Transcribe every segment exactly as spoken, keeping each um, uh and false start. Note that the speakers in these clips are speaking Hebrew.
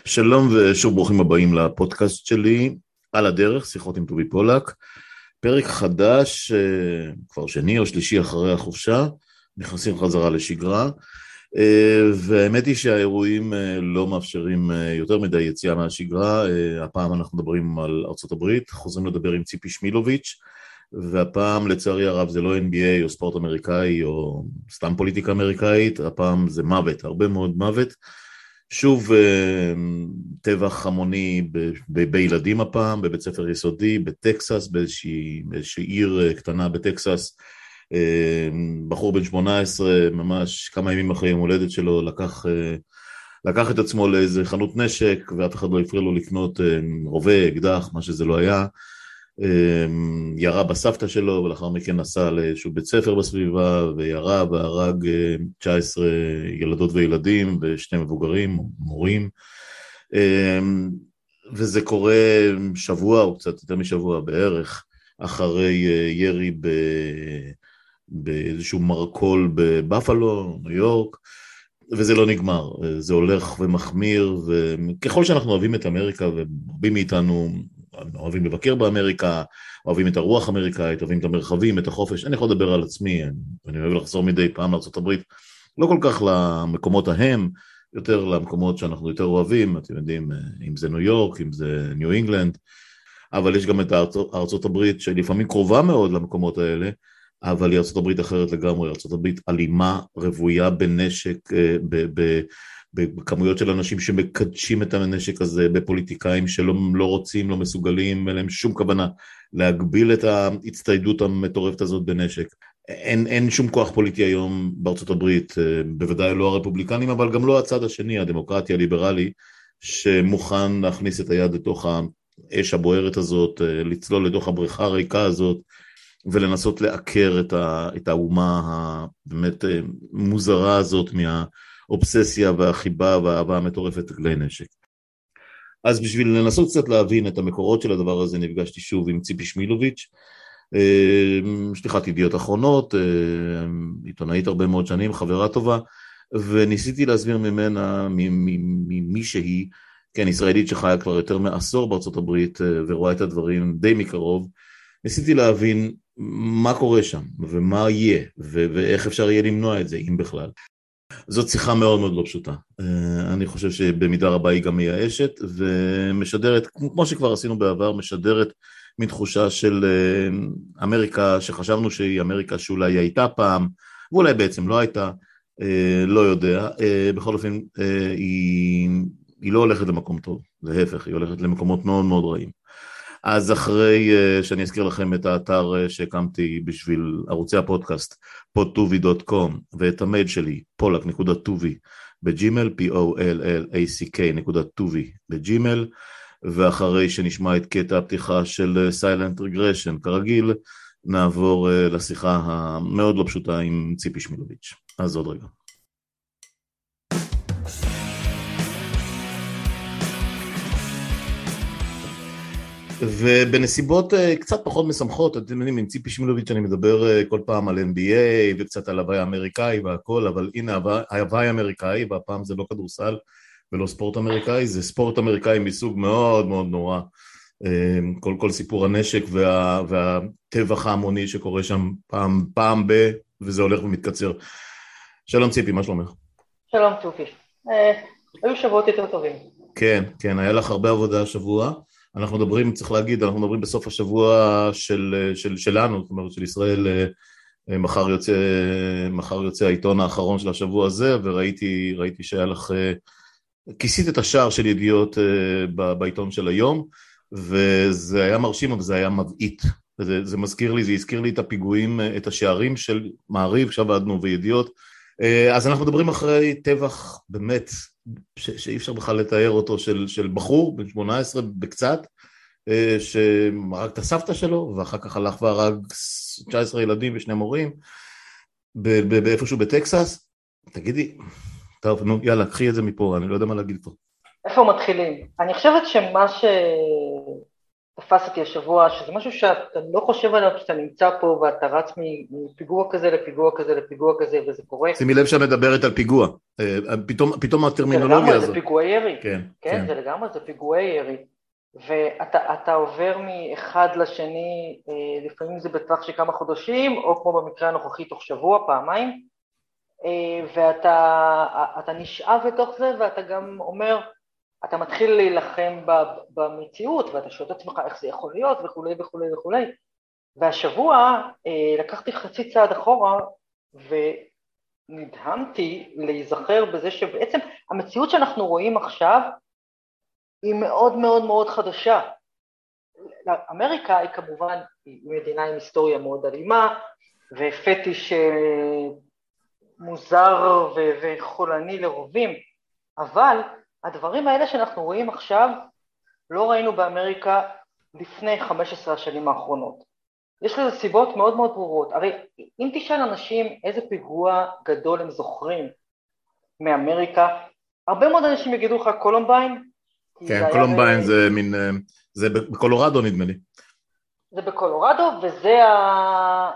שלום ושוב ברוכים הבאים לפודקאסט שלי, על הדרך, שיחות עם טובי פולק, פרק חדש, כבר שני או שלישי אחרי החופשה, נכנסים חזרה לשגרה, והאמת היא שהאירועים לא מאפשרים יותר מדי יציאה מהשגרה. הפעם אנחנו מדברים על ארצות הברית, חוזרים לדבר עם ציפי שמילוביץ', והפעם לצערי הרב זה לא אן בי איי או ספורט אמריקאי או סתם פוליטיקה אמריקאית, הפעם זה מוות, הרבה מאוד מוות. שוב טבח המוני בילדים הפעם, בבית ספר יסודי, בטקסס, באיזושהי, באיזושהי עיר קטנה בטקסס. בחור בן שמונה עשרה, ממש כמה ימים אחרי יום הולדת שלו, לקח, לקח את עצמו לאיזה חנות נשק, ואף אחד לא הפריע לו לקנות רובה, אקדח, מה שזה לא היה. ירה בסבתא שלו, ולאחר מכן נסע לאיזשהו בית ספר בסביבה, וירה והרג תשע עשרה ילדות וילדים, ושני מבוגרים, מורים. וזה קורה שבוע, או קצת יותר משבוע בערך, אחרי ירי ב... באיזשהו מרקול בבאפלו, ניו יורק, וזה לא נגמר, זה הולך ומחמיר, וככל שאנחנו אוהבים את אמריקה, ורבים מאיתנו אוהבים לבקר באמריקה, אוהבים את הרוח האמריקאית, אוהבים את המרחבים, את החופש, אני יכול לדבר על עצמי, אני אוהב לחזור מדי פעם לארצות הברית, לא כל כך למקומות ההם, יותר למקומות שאנחנו יותר אוהבים, אתם יודעים, אם זה ניו יורק, אם זה ניו אינגלנד, אבל יש גם את ארצות הברית שלפעמים קרובה מאוד למקומות האלה, אבל היא ארצות הברית אחרת לגמרי, ארצות הברית אלימה, רבויה בנשק, בכמויות של אנשים שמקדשים את הנשק הזה, בפוליטיקאים שלא לא רוצים, לא מסוגלים, אין להם שום כוונה להגביל את ההצטיידות המטורפת הזאת בנשק. אין, אין שום כוח פוליטי היום בארצות הברית, בוודאי לא הרפובליקנים, אבל גם לא הצד השני, הדמוקרטיה הליברלי, שמוכן להכניס את היד לתוך האש הבוערת הזאת, לצלול לתוך הבריכה הריקה הזאת, ולנסות לעקר את, ה, את האומה הבאמת מוזרה הזאת מהאובססיה והחיבה והאהבה המטורפת לכלי נשק. אז בשביל לנסות קצת להבין את המקורות של הדבר הזה, נפגשתי שוב עם ציפי שמילוביץ', שליחת ידיעות אחרונות, עיתונאית הרבה מאוד שנים, חברה טובה, וניסיתי להסביר ממנה ממי שהיא, כן, ישראלית שחיה כבר יותר מעשור בארצות הברית, ורואה את הדברים די מקרוב, ניסיתי להבין מה קורה שם, ומה יהיה, ו- ואיך אפשר יהיה למנוע את זה, אם בכלל. זאת שיחה מאוד מאוד לא פשוטה. אני חושב שבמידה רבה היא גם מייאשת, ומשדרת, כמו שכבר עשינו בעבר, משדרת מין תחושה של אמריקה, שחשבנו שהיא אמריקה שאולי היא הייתה פעם, ואולי בעצם לא הייתה, לא יודע. בכל אופן, היא, היא לא הולכת למקום טוב, להפך, היא הולכת למקומות מאוד מאוד רעים. אז אחרי שאני אזכיר לכם את האתר שהקמתי בשביל ערוצי הפודקאסט, פודטובי דוט קום, ואת המייל שלי, פולק נקודה טובי בג'ימל, פי או אל אל איי סי קיי נקודה טובי בג'ימל, ואחרי שנשמע את קטע הפתיחה של Silent Regression, כרגיל, נעבור לשיחה המאוד לא פשוטה עם ציפי שמילוביץ'. אז עוד רגע. ובנסיבות קצת פחות משמחות, אתם יודעים, עם ציפי שמילוביץ' אני מדבר כל פעם על אן בי איי וקצת על הוואי האמריקאי והכל, אבל הנה הוואי האמריקאי, והפעם זה לא כדורסל ולא ספורט אמריקאי, זה ספורט אמריקאי מסוג מאוד מאוד נורא, כל, כל סיפור הנשק וה, והטבח ההמוני שקורה שם פעם, פעם ב, וזה הולך ומתקצר. שלום ציפי, מה שלומך? שלום טופי, היו שבועות יותר טובים. כן, כן, היה לך הרבה עבודה השבוע, אנחנו מדברים, צריך להגיד, אנחנו מדברים בסוף השבוע של, של, שלנו, זאת אומרת של ישראל, מחר יוצא, מחר יוצא העיתון האחרון של השבוע הזה, וראיתי, ראיתי שהיה לך, כיסית את השער של ידיעות בעיתון של היום, וזה היה מרשים, אבל זה היה מבעית. זה, זה מזכיר לי, זה הזכיר לי את הפיגועים, את השערים של מעריב, שעבדנו וידיעות. אז אנחנו מדברים אחרי טבח באמת, ש, שאי אפשר בכלל לתאר אותו, של, של בחור בן שמונה עשרה בקצת, שהרג את הסבתא שלו, ואחר כך הלך והרג תשע עשרה ילדים ושני מורים, באיפשהו בטקסס. תגידי, טוב, נו, יאללה, קחי את זה מפה, אני לא יודע מה להגיד פה. איפה מתחילים? אני חושבת שמה ש... תפס אותי השבוע, שזה משהו שאתה לא חושב עליו כשאתה נמצא פה ואתה רץ מפיגוע כזה לפיגוע כזה לפיגוע כזה וזה קורה. שימי לב שמדברת על פיגוע, פתאום, פתאום הטרמינולוגיה הזאת. זה לגמרי, זה פיגועי ירי, כן, כן, כן. זה לגמרי, זה פיגועי ירי. ואתה אתה עובר מאחד לשני, לפעמים זה בטווח של כמה חודשים, או כמו במקרה הנוכחי תוך שבוע, פעמיים, ואתה אתה נשאב לתוך זה, ואתה גם אומר, אתה מתחיל להילחם במציאות, ואתה שואל את עצמך איך זה יכול להיות, וכו' וכו' וכו'. והשבוע לקחתי חצי צעד אחורה, ונדהמתי להיזכר בזה שבעצם המציאות שאנחנו רואים עכשיו, היא מאוד מאוד מאוד חדשה. אמריקה היא כמובן היא מדינה עם היסטוריה מאוד אלימה, ופטיש מוזר וחולני לרובים, אבל הדברים האלה שאנחנו רואים עכשיו, לא ראינו באמריקה לפני חמש עשרה השנים האחרונות. יש לזה סיבות מאוד מאוד ברורות. הרי אם תשאל אנשים איזה פיגוע גדול הם זוכרים מאמריקה, הרבה מאוד אנשים יגידו לך קולומביין. כן, קולומביין ב... זה מין, זה בקולורדו נדמה לי. זה בקולורדו, וזה ה...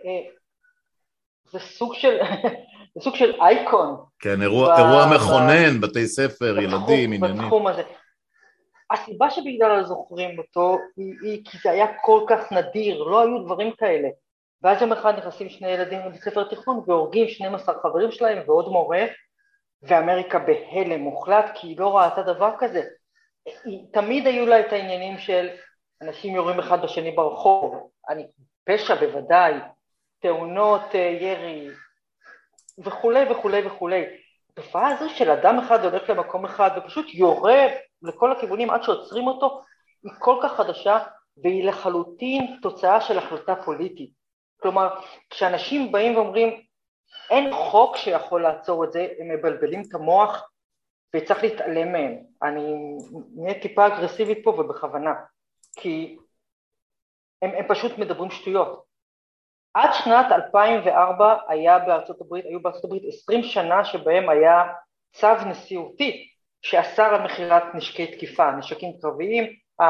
זה סוג של... זה סוג של אייקון. כן, אירוע, ב... אירוע מכונן, ב... בתי ספר, בתחום, ילדים, עניינים. בתחום הזה. הסיבה שבגלל זוכרים אותו, היא, היא כי זה היה כל כך נדיר, לא היו דברים כאלה. ואז יום אחד נכנסים שני ילדים לבית ספר תיכון, והורגים שנים עשר חברים שלהם ועוד מורה, ואמריקה בהלם מוחלט, כי היא לא ראתה דבר כזה. תמיד היו לה את העניינים של אנשים יורים אחד בשני ברחוב, אני פשע בוודאי, תאונות ירי, וכו' וכו' וכו'. התופעה הזו של אדם אחד הולך למקום אחד ופשוט יורה לכל הכיוונים עד שעוצרים אותו, היא כל כך חדשה והיא לחלוטין תוצאה של החלטה פוליטית. כלומר, כשאנשים באים ואומרים, אין חוק שיכול לעצור את זה, הם מבלבלים את המוח וצריך להתעלם מהם. אני נהיה טיפה אגרסיבית פה ובכוונה, כי הם, הם פשוט מדברים שטויות. עד שנת אלפיים וארבע היה בארצות הברית, היו בארצות הברית עשרים שנה שבהם היה צו נשיאותי שאסר על מכירת נשקי תקיפה, נשקים קרביים,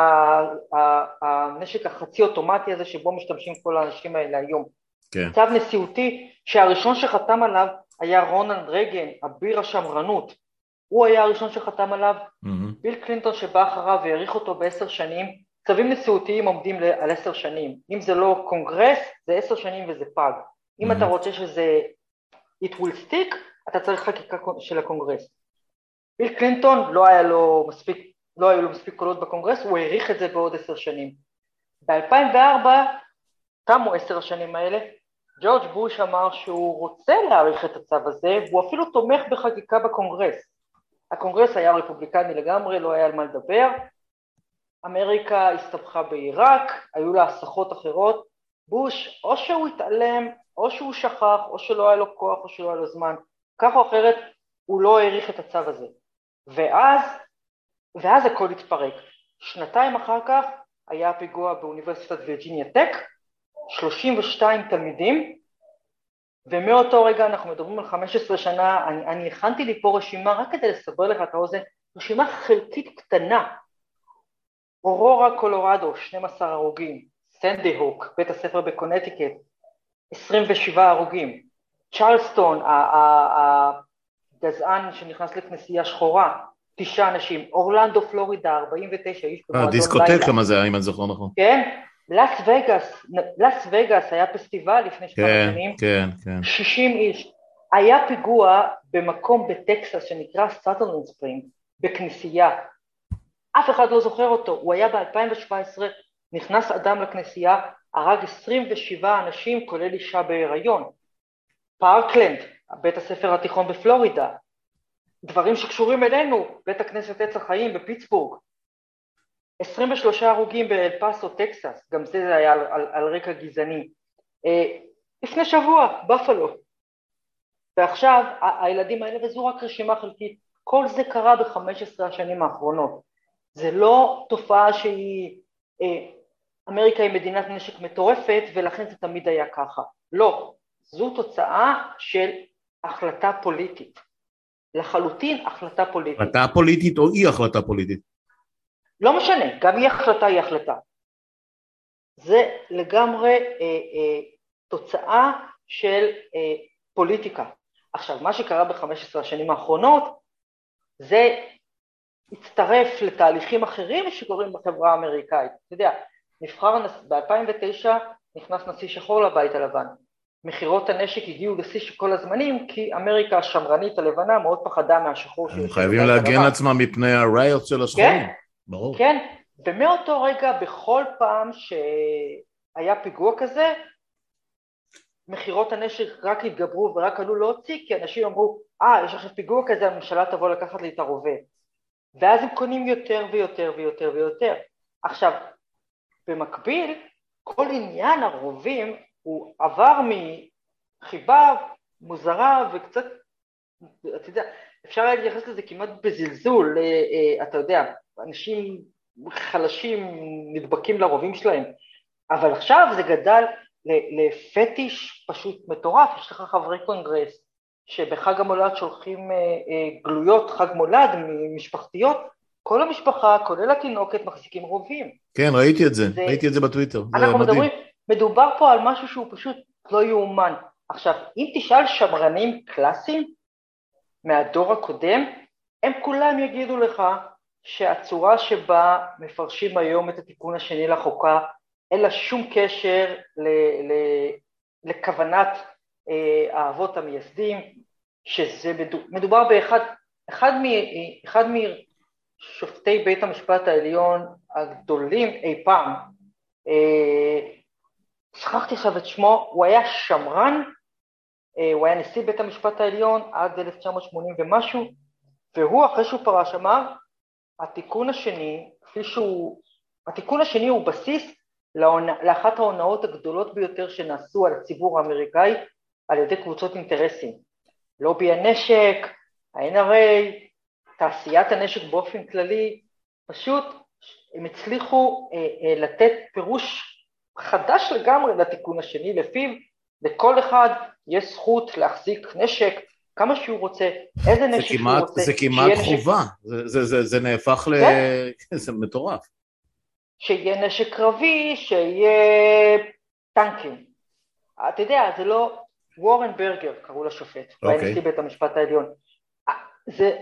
הנשק החצי אוטומטי הזה שבו משתמשים כל האנשים האלה היום. כן. צו נשיאותי שהראשון שחתם עליו היה רונלד רייגן, אביר השמרנות, הוא היה הראשון שחתם עליו, mm-hmm. ביל קלינטון שבא אחריו והאריך אותו בעשר שנים, צווים נשיאותיים עומדים על עשר שנים, אם זה לא קונגרס זה עשר שנים וזה פג, mm-hmm. אם אתה רוצה שזה it will stick, אתה צריך חקיקה של הקונגרס. ביל קלינטון לא היה לו מספיק, לא היו לו מספיק קולות בקונגרס, הוא האריך את זה בעוד עשר שנים. ב-אלפיים וארבע, תמו עשר השנים האלה, ג'ורג' בוש אמר שהוא רוצה להאריך את הצו הזה, והוא אפילו תומך בחקיקה בקונגרס. הקונגרס היה רפובליקני לגמרי, לא היה על מה לדבר, אמריקה הסתבכה בעיראק, היו לה הסחות אחרות, בוש או שהוא התעלם, או שהוא שכח, או שלא היה לו כוח, או שלא היה לו זמן, כך או אחרת הוא לא האריך את הצו הזה. ואז, ואז הכל התפרק. שנתיים אחר כך היה פיגוע באוניברסיטת וירג'יניה טק, שלושים ושתיים תלמידים, ומאותו רגע אנחנו מדברים על חמש עשרה שנה, אני, אני הכנתי לי פה רשימה, רק כדי לסבר לך את האוזן, רשימה חלקית קטנה, אורורה קולורדו, שנים עשר הרוגים, סנדי הוק, בית הספר בקונטיקט, עשרים ושבעה הרוגים, צ'רלסטון, הגזען שנכנס לכנסייה שחורה, תשעה אנשים, אורלנדו פלורידה, ארבעים ותשע איש, דיסקוטק כמה זה היה, אם אני זוכר נכון. כן, לס וגאס, לס וגאס היה פסטיבל לפני שכמה שנים, כן, כן. שישים איש, היה פיגוע במקום בטקסס שנקרא סאתרלנד ספרינג, בכנסייה, אף אחד לא זוכר אותו, הוא היה ב-אלפיים שבע עשרה, נכנס אדם לכנסייה, הרג עשרים ושבעה אנשים, כולל אישה בהיריון, פארקלנד, בית הספר התיכון בפלורידה, דברים שקשורים אלינו, בית הכנסת עץ החיים בפיטסבורג, עשרים ושלושה הרוגים באל פאסו, טקסס, גם זה היה על, על, על רקע גזעני. אה, לפני שבוע, בפלו. ועכשיו, ה- הילדים האלה, וזו רק רשימה חלקית, כל זה קרה ב-חמש עשרה השנים האחרונות. זה לא תופעה שהיא, אה, אמריקה היא מדינת נשק מטורפת, ולכן זה תמיד היה ככה. לא, זו תוצאה של החלטה פוליטית. לחלוטין החלטה פוליטית. החלטה פוליטית או אי החלטה פוליטית? לא משנה, גם היא החלטה היא החלטה. זה לגמרי אה, אה, תוצאה של אה, פוליטיקה. עכשיו, מה שקרה ב-חמש עשרה השנים האחרונות, זה הצטרף לתהליכים אחרים שקורים בחברה האמריקאית. אתה יודע, נבחר ב-אלפיים ותשע נכנס נשיא שחור לבית הלבן. מחירות הנשק הגיעו לשיא של כל הזמנים, כי אמריקה השמרנית הלבנה מאוד פחדה מהשחור. הם חייבים להגן עצמם מפני הריוט של השחורים. כן, ברור. כן, ומאותו רגע בכל פעם שהיה פיגוע כזה, מחירות הנשק רק התגברו ורק עלו להוציא, כי אנשים אמרו, אה, יש עכשיו פיגוע כזה, הממשלה תבוא לקחת לי את הרובה. ואז הם קונים יותר ויותר ויותר ויותר. עכשיו, במקביל, כל עניין הרובים הוא עבר מחיבה מוזרה וקצת, אתה יודע, אפשר להתייחס לזה כמעט בזלזול, אתה יודע, אנשים חלשים נדבקים לרובים שלהם, אבל עכשיו זה גדל לפטיש פשוט מטורף. יש לך חברי קונגרס שבחג המולד שולחים גלויות חג מולד משפחתיות, כל המשפחה, כולל התינוקת, מחזיקים רובים. כן, ראיתי את זה, זה... ראיתי את זה בטוויטר. אנחנו מדברים, מדובר פה על משהו שהוא פשוט לא יאומן. עכשיו, אם תשאל שמרנים קלאסיים מהדור הקודם, הם כולם יגידו לך שהצורה שבה מפרשים היום את התיקון השני לחוקה, אין לה שום קשר ל- ל- לכוונת אה, האבות המייסדים, שזה מדובר באחד, אחד, מ, אחד משופטי בית המשפט העליון הגדולים אי פעם, אה, שכחתי עכשיו את שמו, הוא היה שמרן, אה, הוא היה נשיא בית המשפט העליון עד אלף תשע מאות שמונים ומשהו, והוא אחרי שהוא פרש אמר, התיקון השני, כפי שהוא, התיקון השני הוא בסיס לאחת ההונאות הגדולות ביותר שנעשו על הציבור האמריקאי על ידי קבוצות אינטרסים. לובי הנשק, ה-אן אר איי, תעשיית הנשק באופן כללי, פשוט הם הצליחו אה, אה, לתת פירוש חדש לגמרי לתיקון השני, לפיו לכל אחד יש זכות להחזיק נשק כמה שהוא רוצה, איזה נשק שהוא כמעט, רוצה. זה כמעט חובה, זה, זה, זה, זה נהפך ל... זה מטורף. שיהיה נשק קרבי, שיהיה טנקים. אתה יודע, זה לא... וורן ברגר, קראו לשופט, הוא היה נשיא בית המשפט העליון. זה...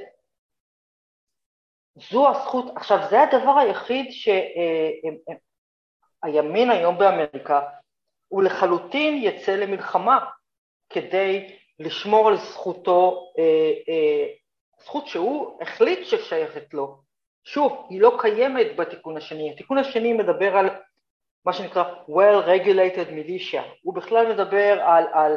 זו הזכות, עכשיו זה הדבר היחיד שהימין היום באמריקה, הוא לחלוטין יצא למלחמה, כדי לשמור על זכותו, זכות שהוא החליט ששייכת לו. שוב, היא לא קיימת בתיקון השני. התיקון השני מדבר על מה שנקרא well-regulated militia. הוא בכלל מדבר על, על,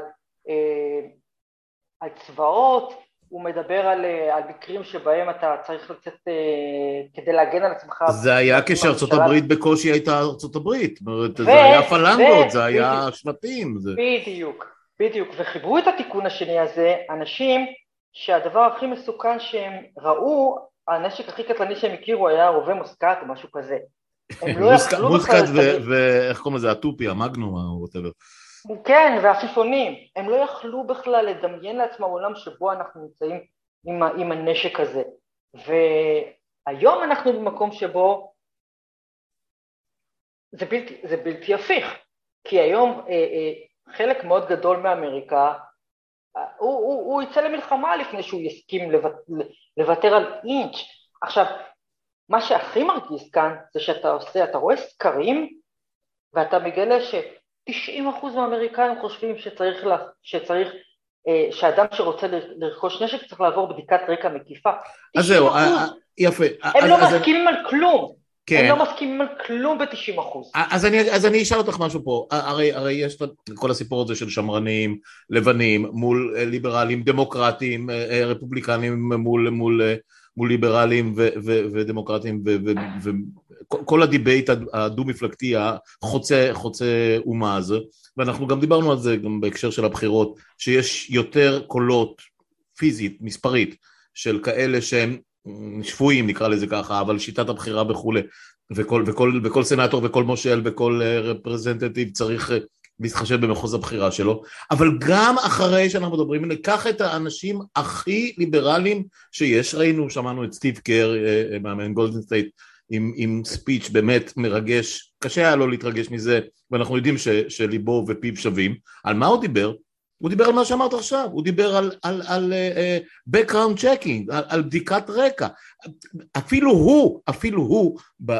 על צבאות, הוא מדבר על, על מקרים שבהם אתה צריך לצאת כדי להגן על עצמך. זה היה כשארצות הברית בקושי הייתה ארצות הברית. ו- זה היה פלנגות, ו- זה היה שבטים. זה... בדיוק, בדיוק. וחיברו את התיקון השני הזה, אנשים שהדבר הכי מסוכן שהם ראו, הנשק הכי קטלני שהם הכירו היה רובה מוסקט או משהו כזה. מוסקט ואיך קוראים לזה, הטופי, המגנום, או whatever. כן, והעפיפונים, הם לא יכלו בכלל לדמיין לעצמם עולם שבו אנחנו נמצאים עם, עם הנשק הזה. והיום אנחנו במקום שבו זה בלתי, זה בלתי הפיך, כי היום אה, אה, חלק מאוד גדול מאמריקה, הוא, הוא, הוא יצא למלחמה לפני שהוא יסכים לוות, לוותר על אינץ'. עכשיו, מה שהכי מרגיז כאן זה שאתה עושה, אתה רואה סקרים, ואתה מגלה ש-תשעים אחוז מהאמריקאים חושבים שצריך, לה, שצריך, אה, שאדם שרוצה לרכוש נשק צריך לעבור בדיקת רקע מקיפה. אז זהו, יפה. הם לא מסכימים על כלום. הם לא מסכימים על כלום ב-תשעים אחוז. אז אני, אז אני אשאל אותך משהו פה. הרי, הרי יש כל הסיפור הזה של שמרנים, לבנים, מול ליברלים, דמוקרטים, רפובליקנים מול, מול, מול ליברלים ו, ו, ודמוקרטים, וכל הדיבייט הדו-מפלגתי החוצה, חוצה אומה הזה, ואנחנו גם דיברנו על זה גם בהקשר של הבחירות, שיש יותר קולות פיזית, מספרית, של כאלה שהם שפויים נקרא לזה ככה, אבל שיטת הבחירה וכו', וכל, וכל, וכל סנאטור וכל מושל וכל רפרזנטטיב צריך להתחשב במחוז הבחירה שלו, אבל גם אחרי שאנחנו מדברים, ניקח את האנשים הכי ליברליים שיש, ראינו, שמענו את סטיב קר, מאמן גולדן סטייט, עם, עם ספיץ' באמת מרגש, קשה היה לו להתרגש מזה, ואנחנו יודעים ש, שליבו ופיו שווים. על מה הוא דיבר? הוא דיבר על מה שאמרת עכשיו, הוא דיבר על, על, על uh, background checking, על, על בדיקת רקע. אפילו הוא, אפילו הוא,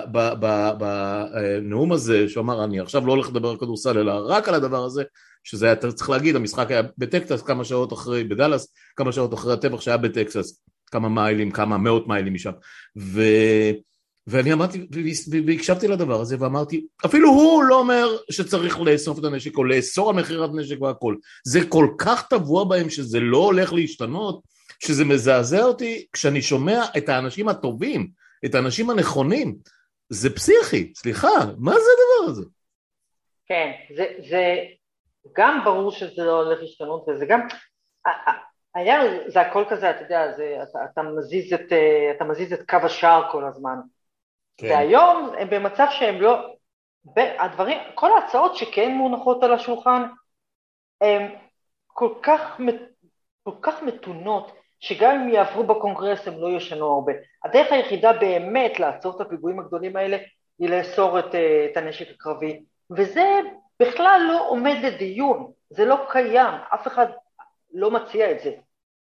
בנאום הזה שאמר, אני עכשיו לא הולך לדבר על כדורסל, אלא רק על הדבר הזה, שזה היה צריך להגיד, המשחק היה בטקסס כמה שעות אחרי, בדלס, כמה שעות אחרי הטבח שהיה בטקסס, כמה מיילים, כמה מאות מיילים משם, ו... ואני אמרתי, והקשבתי לדבר הזה, ואמרתי, אפילו הוא לא אומר שצריך לאסוף את הנשק, או לאסור על מחירת נשק והכל, זה כל כך טבוע בהם, שזה לא הולך להשתנות, שזה מזעזע אותי, כשאני שומע את האנשים הטובים, את האנשים הנכונים, זה פסיכי, סליחה, מה זה הדבר הזה? כן, זה, זה גם ברור שזה לא הולך להשתנות, וזה גם, היה, זה הכל כזה, אתה יודע, זה, אתה, אתה מזיז את, אתה מזיז את קו השער כל הזמן, כן. והיום הם במצב שהם לא, הדברים, כל ההצעות שכן מונחות על השולחן, הם כל כך, כל כך מתונות, שגם אם יעברו בקונגרס הם לא ישנו הרבה. הדרך היחידה באמת לעצור את הפיגועים הגדולים האלה, היא לאסור את, את הנשק הקרבי, וזה בכלל לא עומד לדיון, זה לא קיים, אף אחד לא מציע את זה.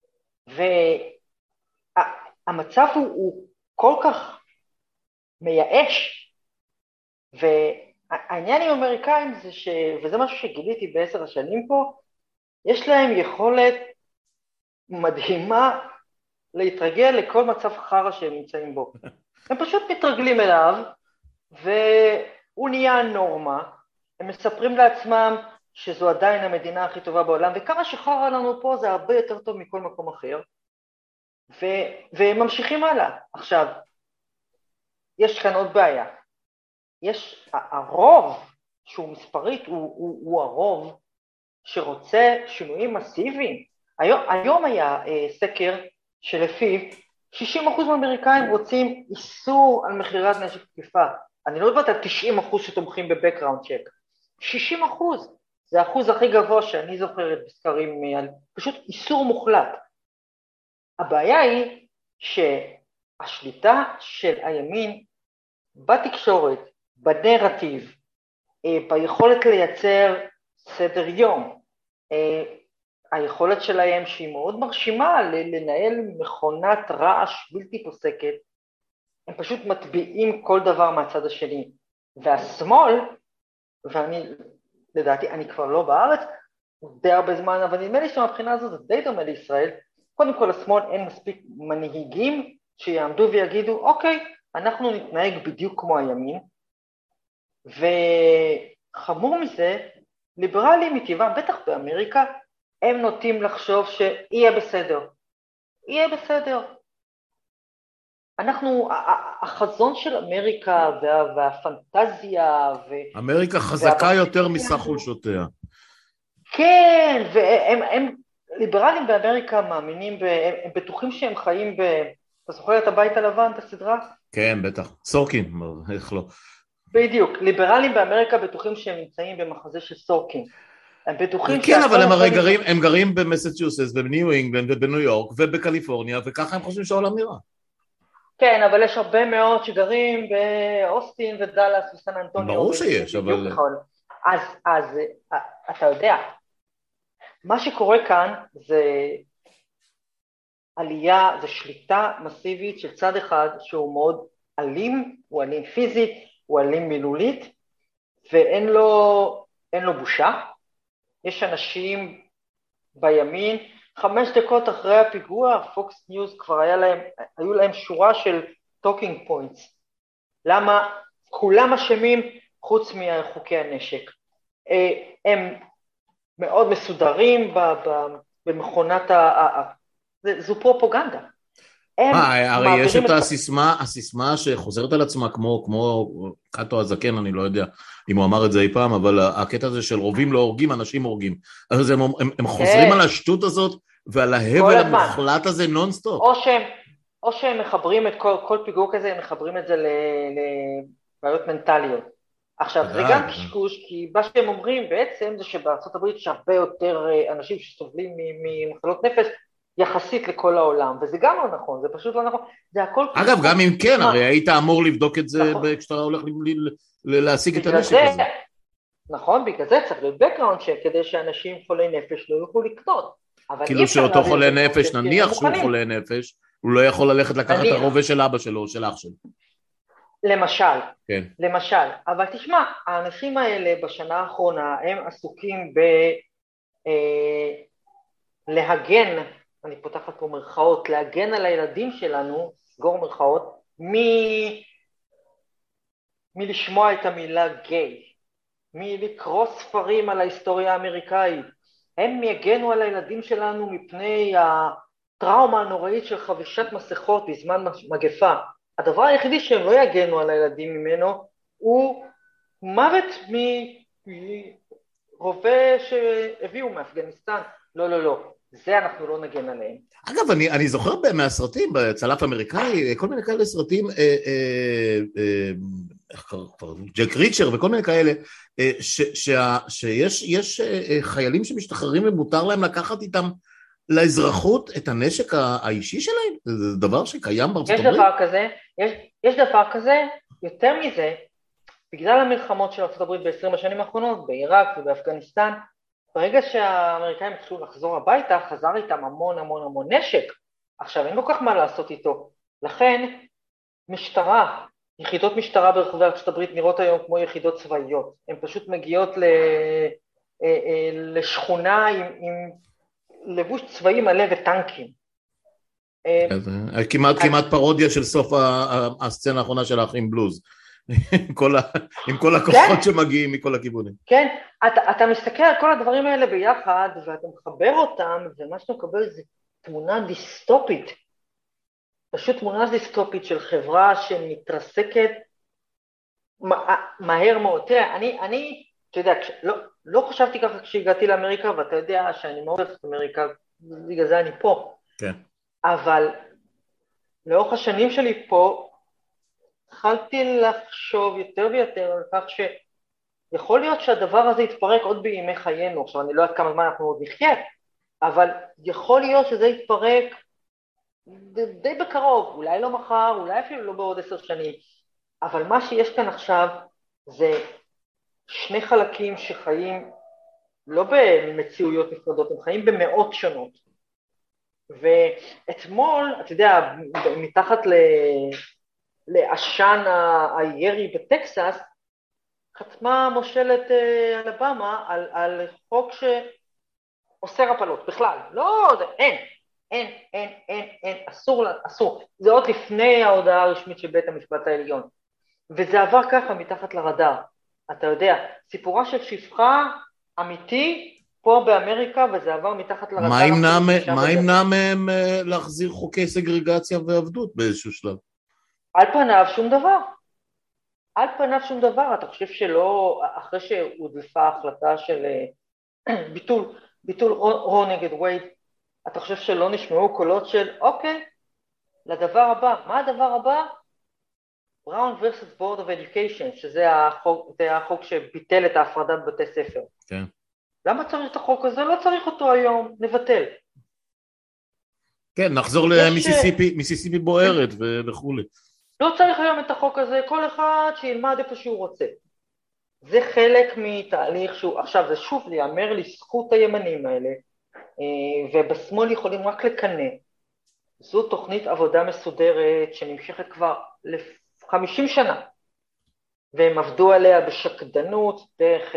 והמצב הוא, הוא כל כך מייאש, והעניין עם האמריקאים זה ש... וזה משהו שגיליתי בעשר השנים פה, יש להם יכולת מדהימה להתרגל לכל מצב חרא שהם נמצאים בו. הם פשוט מתרגלים אליו, והוא נהיה נורמה, הם מספרים לעצמם שזו עדיין המדינה הכי טובה בעולם, וכמה שחרא לנו פה זה הרבה יותר טוב מכל מקום אחר, ו... והם ממשיכים הלאה. עכשיו, יש כאן עוד בעיה. יש, הרוב שהוא מספרית הוא, הוא, הוא הרוב שרוצה שינויים מסיביים. היום, היום היה אה, סקר שלפיו שישים אחוז מהאמריקאים רוצים איסור על מחירת נשק תקיפה. אני לא יודעת על תשעים אחוז שתומכים בבקראונד צ'ק. שישים אחוז, זה האחוז הכי גבוה שאני זוכרת בסקרים, פשוט איסור מוחלט. הבעיה היא שהשליטה של הימין בתקשורת, בנרטיב, ביכולת לייצר סדר יום, היכולת שלהם שהיא מאוד מרשימה לנהל מכונת רעש בלתי פוסקת, הם פשוט מטביעים כל דבר מהצד השני. והשמאל, ואני לדעתי, אני כבר לא בארץ, די הרבה זמן, אבל נדמה לי שמבחינה הזאת זה די דומה לישראל, קודם כל השמאל אין מספיק מנהיגים שיעמדו ויגידו, אוקיי, אנחנו נתנהג בדיוק כמו הימין, וחמור מזה, ליברלים מטבעם, בטח באמריקה, הם נוטים לחשוב שיהיה בסדר. יהיה בסדר. אנחנו, החזון של אמריקה וה, והפנטזיה ו... אמריקה חזקה וה... יותר מסך חולשותיה. כן, והם הם, ליברלים באמריקה מאמינים, הם, הם בטוחים שהם חיים ב... אתה זוכר את הבית הלבן, את הסדרה? כן, בטח. סורקין, איך לא. בדיוק. ליברלים באמריקה בטוחים שהם נמצאים במחזה של סורקין. הם בטוחים... כן, אבל הם הרי גרים, הם גרים במסצ'וסטס ובניו אינגלנד ובניו יורק ובקליפורניה, וככה הם חושבים שהעולם נראה. כן, אבל יש הרבה מאוד שגרים באוסטין ודלס וסן אנטוניו. ברור שיש, אבל... אז, אז אתה יודע, מה שקורה כאן זה עלייה, זה שליטה מסיבית של צד אחד שהוא מאוד אלים, הוא אלים פיזית, הוא אלים מילולית, ואין לו, אין לו בושה. יש אנשים בימין, חמש דקות אחרי הפיגוע, פוקס ניוז כבר היה להם, היו להם שורה של טוקינג פוינטס. למה? כולם אשמים חוץ מחוקי הנשק. הם מאוד מסודרים במכונת ה... זו פרופוגנדה. מה, הרי יש את הסיסמה, הסיסמה שחוזרת על עצמה כמו, כמו קאטו הזקן, אני לא יודע אם הוא אמר את זה אי פעם, אבל הקטע הזה של רובים לא הורגים, אנשים הורגים. אז הם, הם, הם חוזרים על השטות הזאת, ועל ההבל המוחלט הזה נונסטופ. או שהם, או שהם מחברים את כל, כל פיגור כזה, הם מחברים את זה לבעיות מנטליות. עכשיו, זה גם קשקוש, כי מה שהם אומרים בעצם זה שבארצות הברית יש הרבה יותר אנשים שסובלים ממחלות נפש, יחסית לכל העולם, וזה גם לא נכון, זה פשוט לא נכון, זה הכל... אגב, גם אם כן, הרי היית אמור לבדוק את זה כשאתה הולך להשיג את הנשק הזה. נכון, בגלל זה צריך להיות background check, כדי שאנשים חולי נפש לא יוכלו לקנות. כאילו שאותו חולה נפש, נניח שהוא חולה נפש, הוא לא יכול ללכת לקחת את הרובה של אבא שלו או של אח שלו. למשל, כן. למשל, אבל תשמע, האנשים האלה בשנה האחרונה הם עסוקים ב... להגן, אני פותחת פה מרכאות, להגן על הילדים שלנו, סגור מרכאות, מ... מלשמוע את המילה גיי, מלקרוא ספרים על ההיסטוריה האמריקאית, הם יגנו על הילדים שלנו מפני הטראומה הנוראית של חבישת מסכות בזמן מגפה. הדבר היחידי שהם לא יגנו על הילדים ממנו הוא מוות מרובה שהביאו מאפגניסטן. לא, לא, לא. זה אנחנו לא נגן עליהם. אגב, אני, אני זוכר מהסרטים, בצלף אמריקאי, כל מיני כאלה סרטים, אה, אה, אה, ג'ק ריצ'ר וכל מיני כאלה, ש, שה, שיש יש חיילים שמשתחררים ומותר להם לקחת איתם לאזרחות את הנשק האישי שלהם? זה דבר שקיים בארצות הברית? יש דבר כזה, יש, יש דבר כזה, יותר מזה, בגלל המלחמות של ארצות הברית ב-עשרים השנים האחרונות, בעיראק ובאפגניסטן, ברגע שהאמריקאים התחילו לחזור הביתה, חזר איתם המון המון המון נשק. עכשיו, אין כל כך מה לעשות איתו. לכן, משטרה, יחידות משטרה ברחבי ארצות הברית נראות היום כמו יחידות צבאיות. הן פשוט מגיעות ל... לשכונה עם, עם לבוש צבאי מלא וטנקים. כמעט, כמעט פרודיה של סוף הסצנה האחרונה של האחים בלוז. עם כל הכוחות שמגיעים מכל הכיוונים. כן, אתה, אתה מסתכל על כל הדברים האלה ביחד, ואתה מחבר אותם, ומה שאתה מקבל זה תמונה דיסטופית, פשוט תמונה דיסטופית של חברה שמתרסקת מהר מאוד. תראה, אני, אני, אתה יודע, לא, לא חשבתי ככה כשהגעתי לאמריקה, ואתה יודע שאני מאוד אוהב את אמריקה, בגלל זה אני פה. כן. אבל לאורך השנים שלי פה, התחלתי לחשוב יותר ויותר על כך שיכול להיות שהדבר הזה יתפרק עוד בימי חיינו. עכשיו, אני לא יודעת כמה זמן אנחנו עוד נחיה, אבל יכול להיות שזה יתפרק די בקרוב, אולי לא מחר, אולי אפילו לא בעוד עשר שנים. אבל מה שיש כאן עכשיו זה שני חלקים שחיים לא במציאויות נפרדות, הם חיים במאות שונות. ואתמול, אתה יודע, מתחת ל... לעשן הירי בטקסס, חתמה מושלת אלבמה על, על חוק שאוסר הפלות, בכלל. לא, זה, אין, אין, אין, אין, אין, אסור, אסור. זה עוד לפני ההודעה הרשמית של בית המשפט העליון. וזה עבר ככה מתחת לרדאר. אתה יודע, סיפורה של שפחה אמיתי פה באמריקה, וזה עבר מתחת לרדאר. מה ימנע מהם להחזיר חוקי סגרגציה ועבדות באיזשהו שלב? על פניו שום דבר. על פניו שום דבר. אתה חושב שלא, אחרי שהודלפה ההחלטה של ביטול, ביטול רו נגד וייד, אתה חושב שלא נשמעו קולות של, אוקיי, לדבר הבא. מה הדבר הבא? Brown versus Board of Education, שזה החוק, זה החוק שביטל את ההפרדה בבתי ספר. כן. למה צריך את החוק הזה? לא צריך אותו היום, נבטל. כן, נחזור למיסיסיפי, מיסיסיפי בוערת וכו'. לא צריך היום את החוק הזה, כל אחד שילמד איפה שהוא רוצה. זה חלק מתהליך שהוא, עכשיו זה שוב להיאמר לזכות הימנים האלה, ובשמאל יכולים רק לקנא. זו תוכנית עבודה מסודרת שנמשכת כבר ל-חמישים שנה, והם עבדו עליה בשקדנות, דרך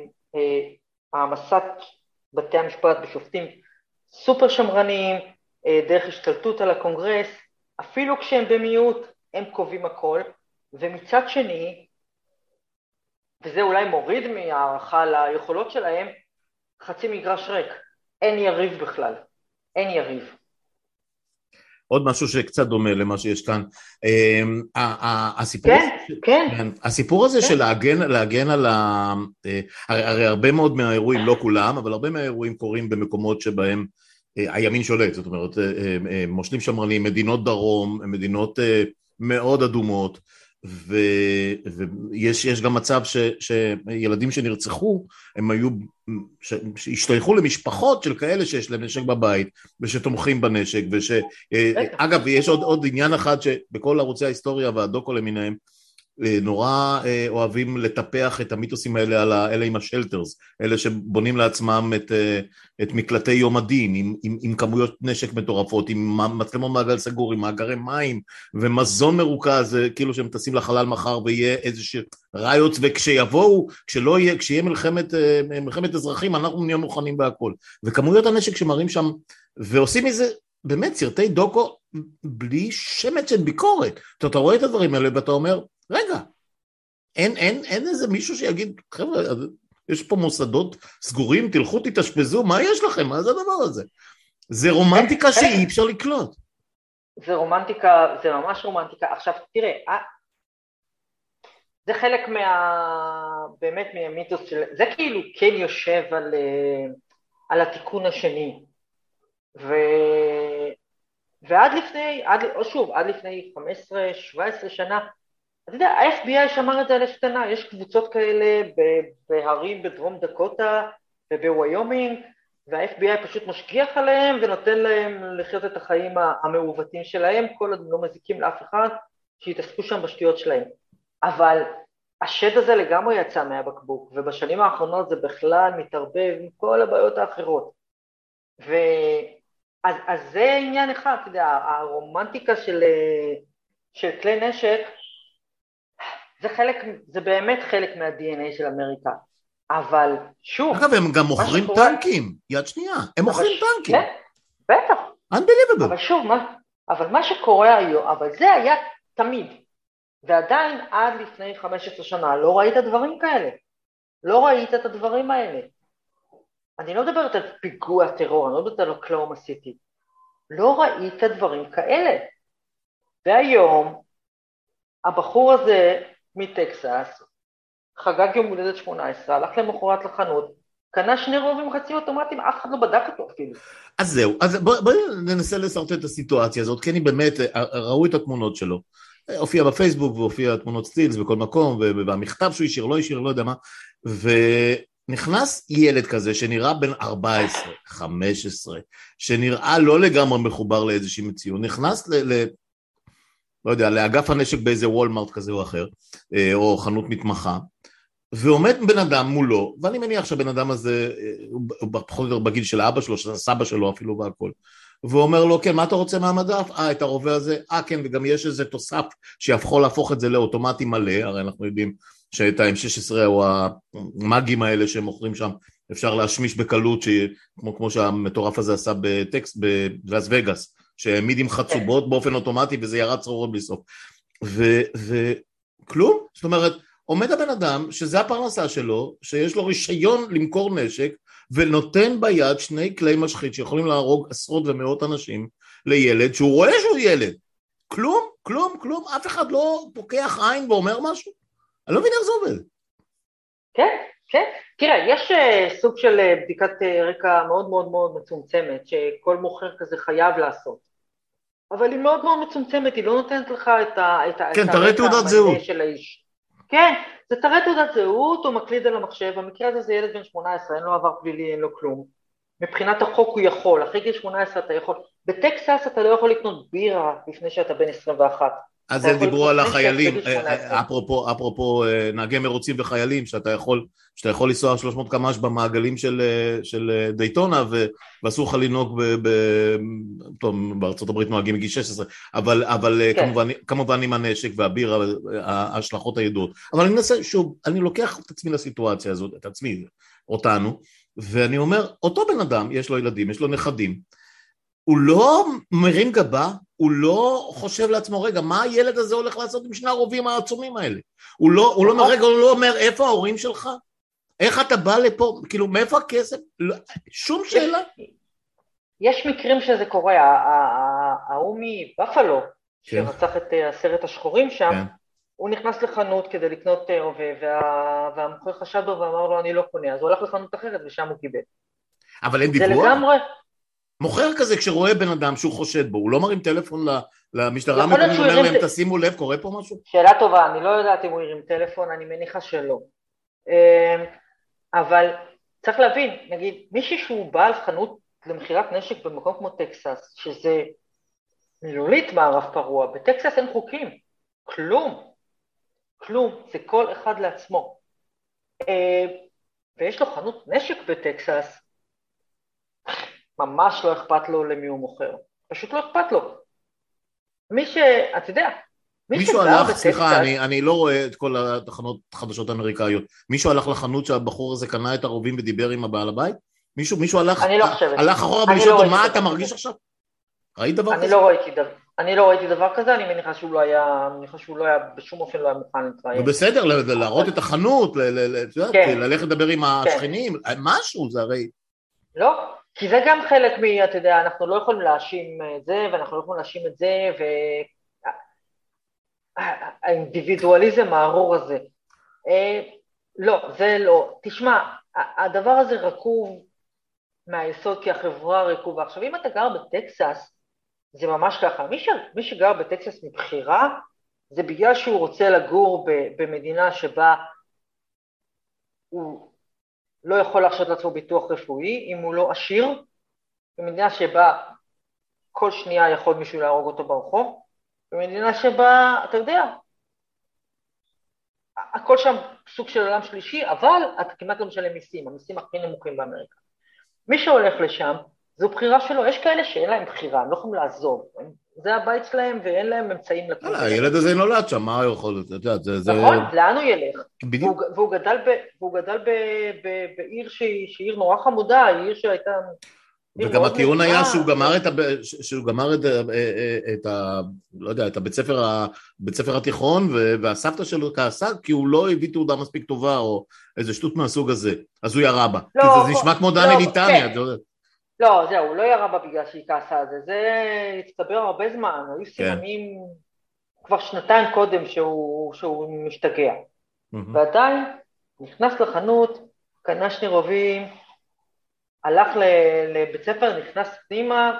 העמסת בתי המשפט בשופטים סופר שמרניים, דרך השתלטות על הקונגרס, אפילו כשהם במיעוט, הם קובעים הכל, ומצד שני, וזה אולי מוריד מהערכה ליכולות שלהם, חצי מגרש ריק, אין יריב בכלל, אין יריב. עוד משהו שקצת דומה למה שיש כאן, הסיפור, כן, כן. הסיפור הזה של להגן, להגן על ה... הרי הרבה מאוד מהאירועים, לא כולם, אבל הרבה מהאירועים קורים במקומות שבהם הימין שולט, זאת אומרת, מושלים שמרנים, מדינות דרום, מדינות מאוד אדומות, ויש יש גם מצב ש, שילדים שנרצחו, הם היו, ש, שהשתייכו למשפחות של כאלה שיש להם נשק בבית, ושתומכים בנשק, וש... אגב, יש עוד, עוד עניין אחד שבכל ערוצי ההיסטוריה והדוקו למיניהם, נורא אוהבים לטפח את המיתוסים האלה על האלה עם השלטרס, אלה שבונים לעצמם את, את מקלטי יום הדין, עם, עם, עם כמויות נשק מטורפות, עם מצלמות מעגל סגור, עם מאגרי מים, ומזון מרוכז, כאילו שהם טסים לחלל מחר, ויהיה איזושהי ראיות, וכשיבואו, כשלא יהיה, כשיהיה מלחמת, מלחמת אזרחים, אנחנו נהיה מוכנים בהכל. וכמויות הנשק שמראים שם, ועושים מזה, באמת סרטי דוקו, בלי שמץ של ביקורת. אתה רואה את הדברים האלה, ואתה אומר, רגע, אין, אין, אין איזה מישהו שיגיד, חבר'ה, יש פה מוסדות סגורים, תלכו תתאשפזו, מה יש לכם? מה זה הדבר הזה? זה רומנטיקה שאי אפשר לקלוט. זה רומנטיקה, זה ממש רומנטיקה. עכשיו, תראה, זה חלק מה, באמת מהמיתוס של, זה כאילו כן יושב על, על התיקון השני. ו... ועד לפני, עד, או שוב, עד לפני חמש עשרה שבע עשרה שנה, אתה יודע, ה-אף בי איי שמר את זה על השתנה, יש קבוצות כאלה בהרים בדרום דקוטה ובוויומינג, וה-אף בי איי פשוט משגיח עליהם ונותן להם לחיות את החיים המעוותים שלהם, כל עוד לא מזיקים לאף אחד שיתעסקו שם בשטויות שלהם. אבל השד הזה לגמרי יצא מהבקבוק, ובשנים האחרונות זה בכלל מתערבב עם כל הבעיות האחרות. ו... אז, אז זה עניין אחד, אתה יודע, הרומנטיקה של, של כלי נשק, זה חלק, זה באמת חלק מה-די אן איי של אמריקה, אבל שוב... אגב, הם גם מוכרים שקורה... טנקים, יד שנייה, הם מוכרים ש... טנקים. בטח. Unbelievable. אבל שוב, מה, אבל מה שקורה היום, אבל זה היה תמיד, ועדיין עד לפני חמש עשרה שנה לא ראית דברים כאלה, לא ראית את הדברים האלה. אני לא מדברת על פיגוע טרור, אני לא מדברת על אוקלהומה סיטי, לא ראית דברים כאלה. והיום, הבחור הזה מטקסס, חגג יום הולדת שמונה עשרה, הלך למחרת לחנות, קנה שני רובים חצי אוטומטיים, אף אחד לא בדק אותו אפילו. אז זהו, אז בואי בוא ננסה לסרט את הסיטואציה הזאת, כי אני באמת, ראו את התמונות שלו, הופיע בפייסבוק והופיע תמונות סטילס בכל מקום, והמכתב שהוא השאיר, לא השאיר, לא יודע מה, ונכנס ילד כזה שנראה בין ארבע עשרה, חמש עשרה, שנראה לא לגמרי מחובר לאיזושהי מציאות, נכנס ל... ל לא יודע, לאגף הנשק באיזה וולמרט כזה או אחר, או חנות מתמחה, ועומד בן אדם מולו, ואני מניח שהבן אדם הזה, הוא פחות או יותר בגיל של אבא שלו, של הסבא שלו אפילו והכל, והוא אומר לו, כן, מה אתה רוצה מהמדף? אה, את הרובה הזה? אה, כן, וגם יש איזה תוסף שיכול להפוך את זה לאוטומטי מלא, הרי אנחנו יודעים שאת ה-אם שש עשרה או המאגים האלה שהם מוכרים שם, אפשר להשמיש בקלות, כמו, כמו שהמטורף הזה עשה בטקסט, בלאס וגאס, שהעמיד עם חצובות באופן אוטומטי, וזה ירד צרורות בלי סוף. וכלום, זאת אומרת, עומד הבן אדם, שזה הפרנסה שלו, שיש לו רישיון למכור נשק, ונותן ביד שני כלי משחית, שיכולים להרוג עשרות ומאות אנשים, לילד, שהוא רואה שהוא ילד. כלום, כלום, כלום, אף אחד לא פוקח עין ואומר משהו. אני לא מבין איך זה עובד. כן, כן. תראה, יש סוג של בדיקת רקע מאוד מאוד מאוד מצומצמת, שכל מוכר כזה חייב לעשות. אבל היא מאוד מאוד מצומצמת, היא לא נותנת לך את ה... כן, תראה תעודת זהות. של האיש. כן, זה תראה תעודת זהות, הוא מקליד על המחשב, במקרה הזה זה ילד בן שמונה עשרה, אין לו עבר פלילי, אין לו כלום. מבחינת החוק הוא יכול, אחרי גיל שמונה עשרה אתה יכול, בטקסס אתה לא יכול לקנות בירה לפני שאתה בן עשרים ואחת. אז הם דיברו על החיילים, אפרופו, אפרופו נהגי מרוצים וחיילים, שאתה יכול, שאתה יכול לנסוע שלוש מאות קמ"ש במעגלים של, של דייטונה, ואסור לך לנהוג ב, טוב, בארצות הברית נוהגים מגיל שש עשרה, אבל, אבל כן. כמובן, כמובן עם הנשק והבירה, ההשלכות הידועות. אבל אני מנסה, שוב, אני לוקח את עצמי לסיטואציה הזאת, את עצמי, אותנו, ואני אומר, אותו בן אדם, יש לו ילדים, יש לו נכדים, הוא לא מרים גבה, הוא לא חושב לעצמו, רגע, מה הילד הזה הולך לעשות עם שני הרובים העצומים האלה? הוא לא, הוא לא, רגע, הוא לא אומר, איפה ההורים שלך? איך אתה בא לפה? כאילו, מאיפה הכסף? שום שאלה. יש מקרים שזה קורה, ההוא מבפלו, שרצח את עשרת השחורים שם, הוא נכנס לחנות כדי לקנות רובה, והמוכר חשד בו ואמר לו, אני לא קונה, אז הוא הולך לחנות אחרת ושם הוא קיבל. אבל אין דיווח? מוכר כזה, כשרואה בן אדם שהוא חושד בו, הוא לא מרים טלפון למשטרה המקומית אומר להם, תשימו לב, קורה פה משהו? שאלה טובה, אני לא יודעת אם הוא ירים טלפון, אני מניחה שלא. אבל צריך להבין, נגיד, מישהו שהוא בעל חנות למחירת נשק במקום כמו טקסס, שזה מילולית מערב פרוע, בטקסס אין חוקים, כלום, כלום, זה כל אחד לעצמו. ויש לו חנות נשק בטקסס, ממש לא אכפת לו למי הוא מוכר, פשוט לא אכפת לו. מי ש... אתה יודע, מישהו הלך, סליחה, אני, אני לא רואה את כל התחנות חדשות האמריקאיות, מישהו הלך לחנות שהבחור הזה קנה את הרובים ודיבר עם הבעל הבית? מישהו, מישהו הלך, אני לא חושבת. הלך אחורה ולשאול אותו, מה אתה מרגיש עכשיו? ראית דבר אני כזה? לא ראיתי דבר, אני לא ראיתי דבר כזה, אני מניחה שהוא לא היה, אני מניחה שהוא לא היה, בשום אופן לא היה מוכן להתראיין. בסדר, להראות את החנות, ללכת לדבר עם השכנים, משהו, זה הרי... לא, כי זה גם חלק מ, אתה יודע, אנחנו לא יכולים להאשים את זה, ואנחנו לא יכולים להאשים את זה, והאינדיבידואליזם הארור הזה. לא, זה לא. תשמע, הדבר הזה רקוב מהיסוד, כי החברה רקובה. עכשיו, אם אתה גר בטקסס, זה ממש ככה. מי, ש... מי שגר בטקסס מבחירה, זה בגלל שהוא רוצה לגור במדינה שבה הוא לא יכול להרשות לעצמו ביטוח רפואי, אם הוא לא עשיר, במדינה שבה כל שנייה יכול מישהו להרוג אותו ברחוב, במדינה שבה, אתה יודע, הכל שם סוג של עולם שלישי, אבל אתה כמעט לא משלם מיסים, המיסים הכי נמוכים באמריקה. מי שהולך לשם, זו בחירה שלו, יש כאלה שאין להם בחירה, הם לא יכולים לעזוב, זה הבית שלהם ואין להם אמצעים לקום. הילד הזה נולד שם, מה הוא יכול? נכון, לאן הוא ילך? והוא גדל בעיר שהיא עיר נורא חמודה, עיר שהייתה... וגם הטיעון היה שהוא גמר את, שהוא גמר את, את, לא יודע, את הבית ספר, הבית ספר התיכון, והסבתא שלו כעסה, כי הוא לא הביא תעודה מספיק טובה, או איזה שטות מהסוג הזה, אז הוא ירה בה. כי זה נשמע כמו דני ליטני, את יודעת. לא, זהו, הוא לא ירה בה בגלל שהיא כעסה על זה, זה הצטבר הרבה זמן, היו סימנים כבר שנתיים קודם שהוא, שהוא משתגע. ועדיין נכנס לחנות, קנה שני רובים, הלך לבית ספר, נכנס פנימה,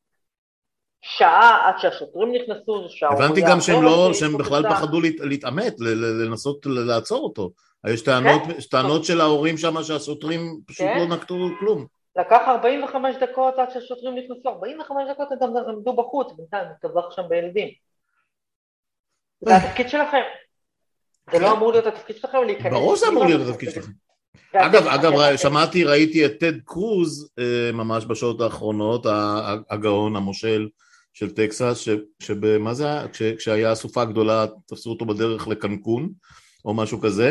שעה עד שהשוטרים נכנסו, הבנתי גם שהם לא, שהם בכלל פחדו להתאמת, לנסות לעצור אותו. יש טענות של ההורים שם שהשוטרים פשוט לא נקטו כלום. לקח ארבעים וחמש דקות עד שהשוטרים נכנסו, ארבעים וחמש דקות הם עמדו בחוץ, בינתיים הוא טבח שם בילדים. זה התפקיד שלכם. זה לא אמור להיות התפקיד שלכם להיכנס. ברור זה אמור להיות התפקיד שלכם. אגב, אגב, שמעתי, ראיתי את טד קרוז ממש בשעות האחרונות, הגאון, המושל של טקסס, שבמה זה היה? כשהיה הסופה הגדולה, תפסו אותו בדרך לקנקון, או משהו כזה,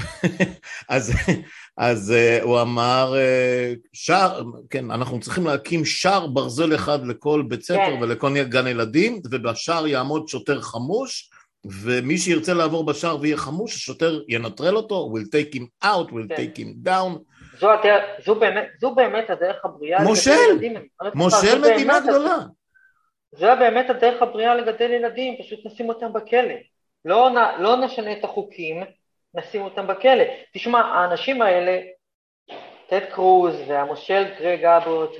אז, אז הוא אמר, שער, כן, אנחנו צריכים להקים שער ברזל אחד לכל בית ספר ולכל גן ילדים, ובשער יעמוד שוטר חמוש, ומי שירצה לעבור בשער ויהיה חמוש, השוטר ינטרל אותו, will take him out, will take him down. זו, הדרך, זו, באמת, זו באמת הדרך הבריאה מושל, לגדל ילדים. מושל מדינה גדולה. זו באמת הדרך הבריאה לגדל ילדים, פשוט נשים אותם בכלא. לא, לא נשנה את החוקים, נשים אותם בכלא. תשמע, האנשים האלה, טד קרוז והמושל גרג אבוט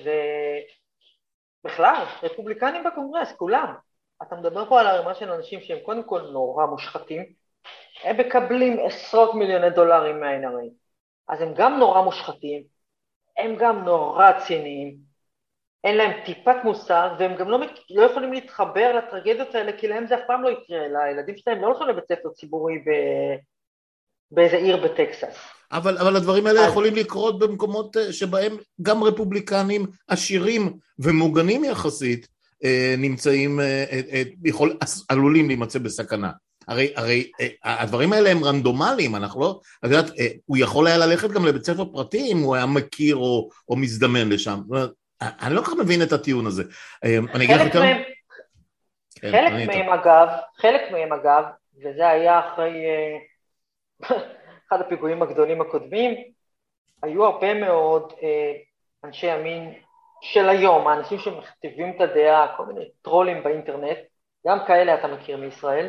ובכלל, רפובליקנים בקונגרס, כולם. אתה מדבר פה על הרמה של אנשים שהם קודם כל נורא מושחתים, הם מקבלים עשרות מיליוני דולרים מה-אן אר איי, אז הם גם נורא מושחתים, הם גם נורא ציניים, אין להם טיפת מוסר, והם גם לא, לא יכולים להתחבר לטרגדיות האלה, כי להם זה אף פעם לא יקרה, לילדים שלהם לא הולכים לבית ספר ציבורי ב... באיזה עיר בטקסס. אבל, אבל הדברים האלה אז... יכולים לקרות במקומות שבהם גם רפובליקנים עשירים ומוגנים יחסית, נמצאים, יכול, עלולים להימצא בסכנה. הרי, הרי הדברים האלה הם רנדומליים, אנחנו לא, את יודעת, הוא יכול היה ללכת גם לבית ספר פרטי אם הוא היה מכיר או, או מזדמן לשם. אני לא כך מבין את הטיעון הזה. אני אגיד לך יותר... מהם, כן, חלק מהם יותר. אגב, חלק מהם אגב, וזה היה אחרי אחד הפיגועים הגדולים הקודמים, היו הרבה מאוד אנשי ימין של היום, האנשים שמכתיבים את הדעה, כל מיני טרולים באינטרנט, גם כאלה אתה מכיר מישראל,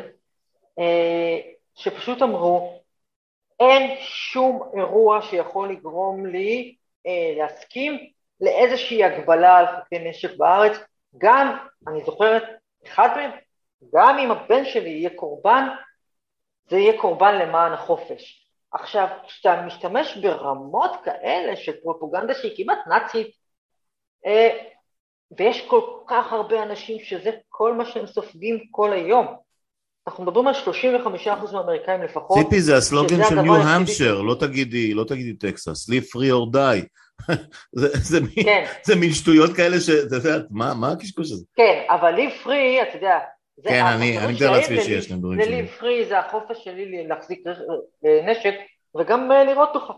שפשוט אמרו, אין שום אירוע שיכול לגרום לי להסכים לאיזושהי הגבלה על חוקי נשק בארץ, גם, אני זוכרת, אחד מהם, גם אם הבן שלי יהיה קורבן, זה יהיה קורבן למען החופש. עכשיו, כשאתה משתמש ברמות כאלה של פרופוגנדה שהיא כמעט נאצית, ויש כל כך הרבה אנשים שזה כל מה שהם סופגים כל היום. אנחנו מדברים על שלושים וחמישה אחוז מהאמריקאים לפחות. ציפי, זה הסלוגן של ניו המפשר, לא תגידי, לא תגידי טקסס, live free or die. זה מין שטויות כאלה שאתה יודע, מה הקשקוש הזה? כן, אבל live free, אתה יודע, כן, אני מתאר לעצמי שיש להם דברים שלי. זה live free, זה החופש שלי להחזיק נשק, וגם לראות תוכה.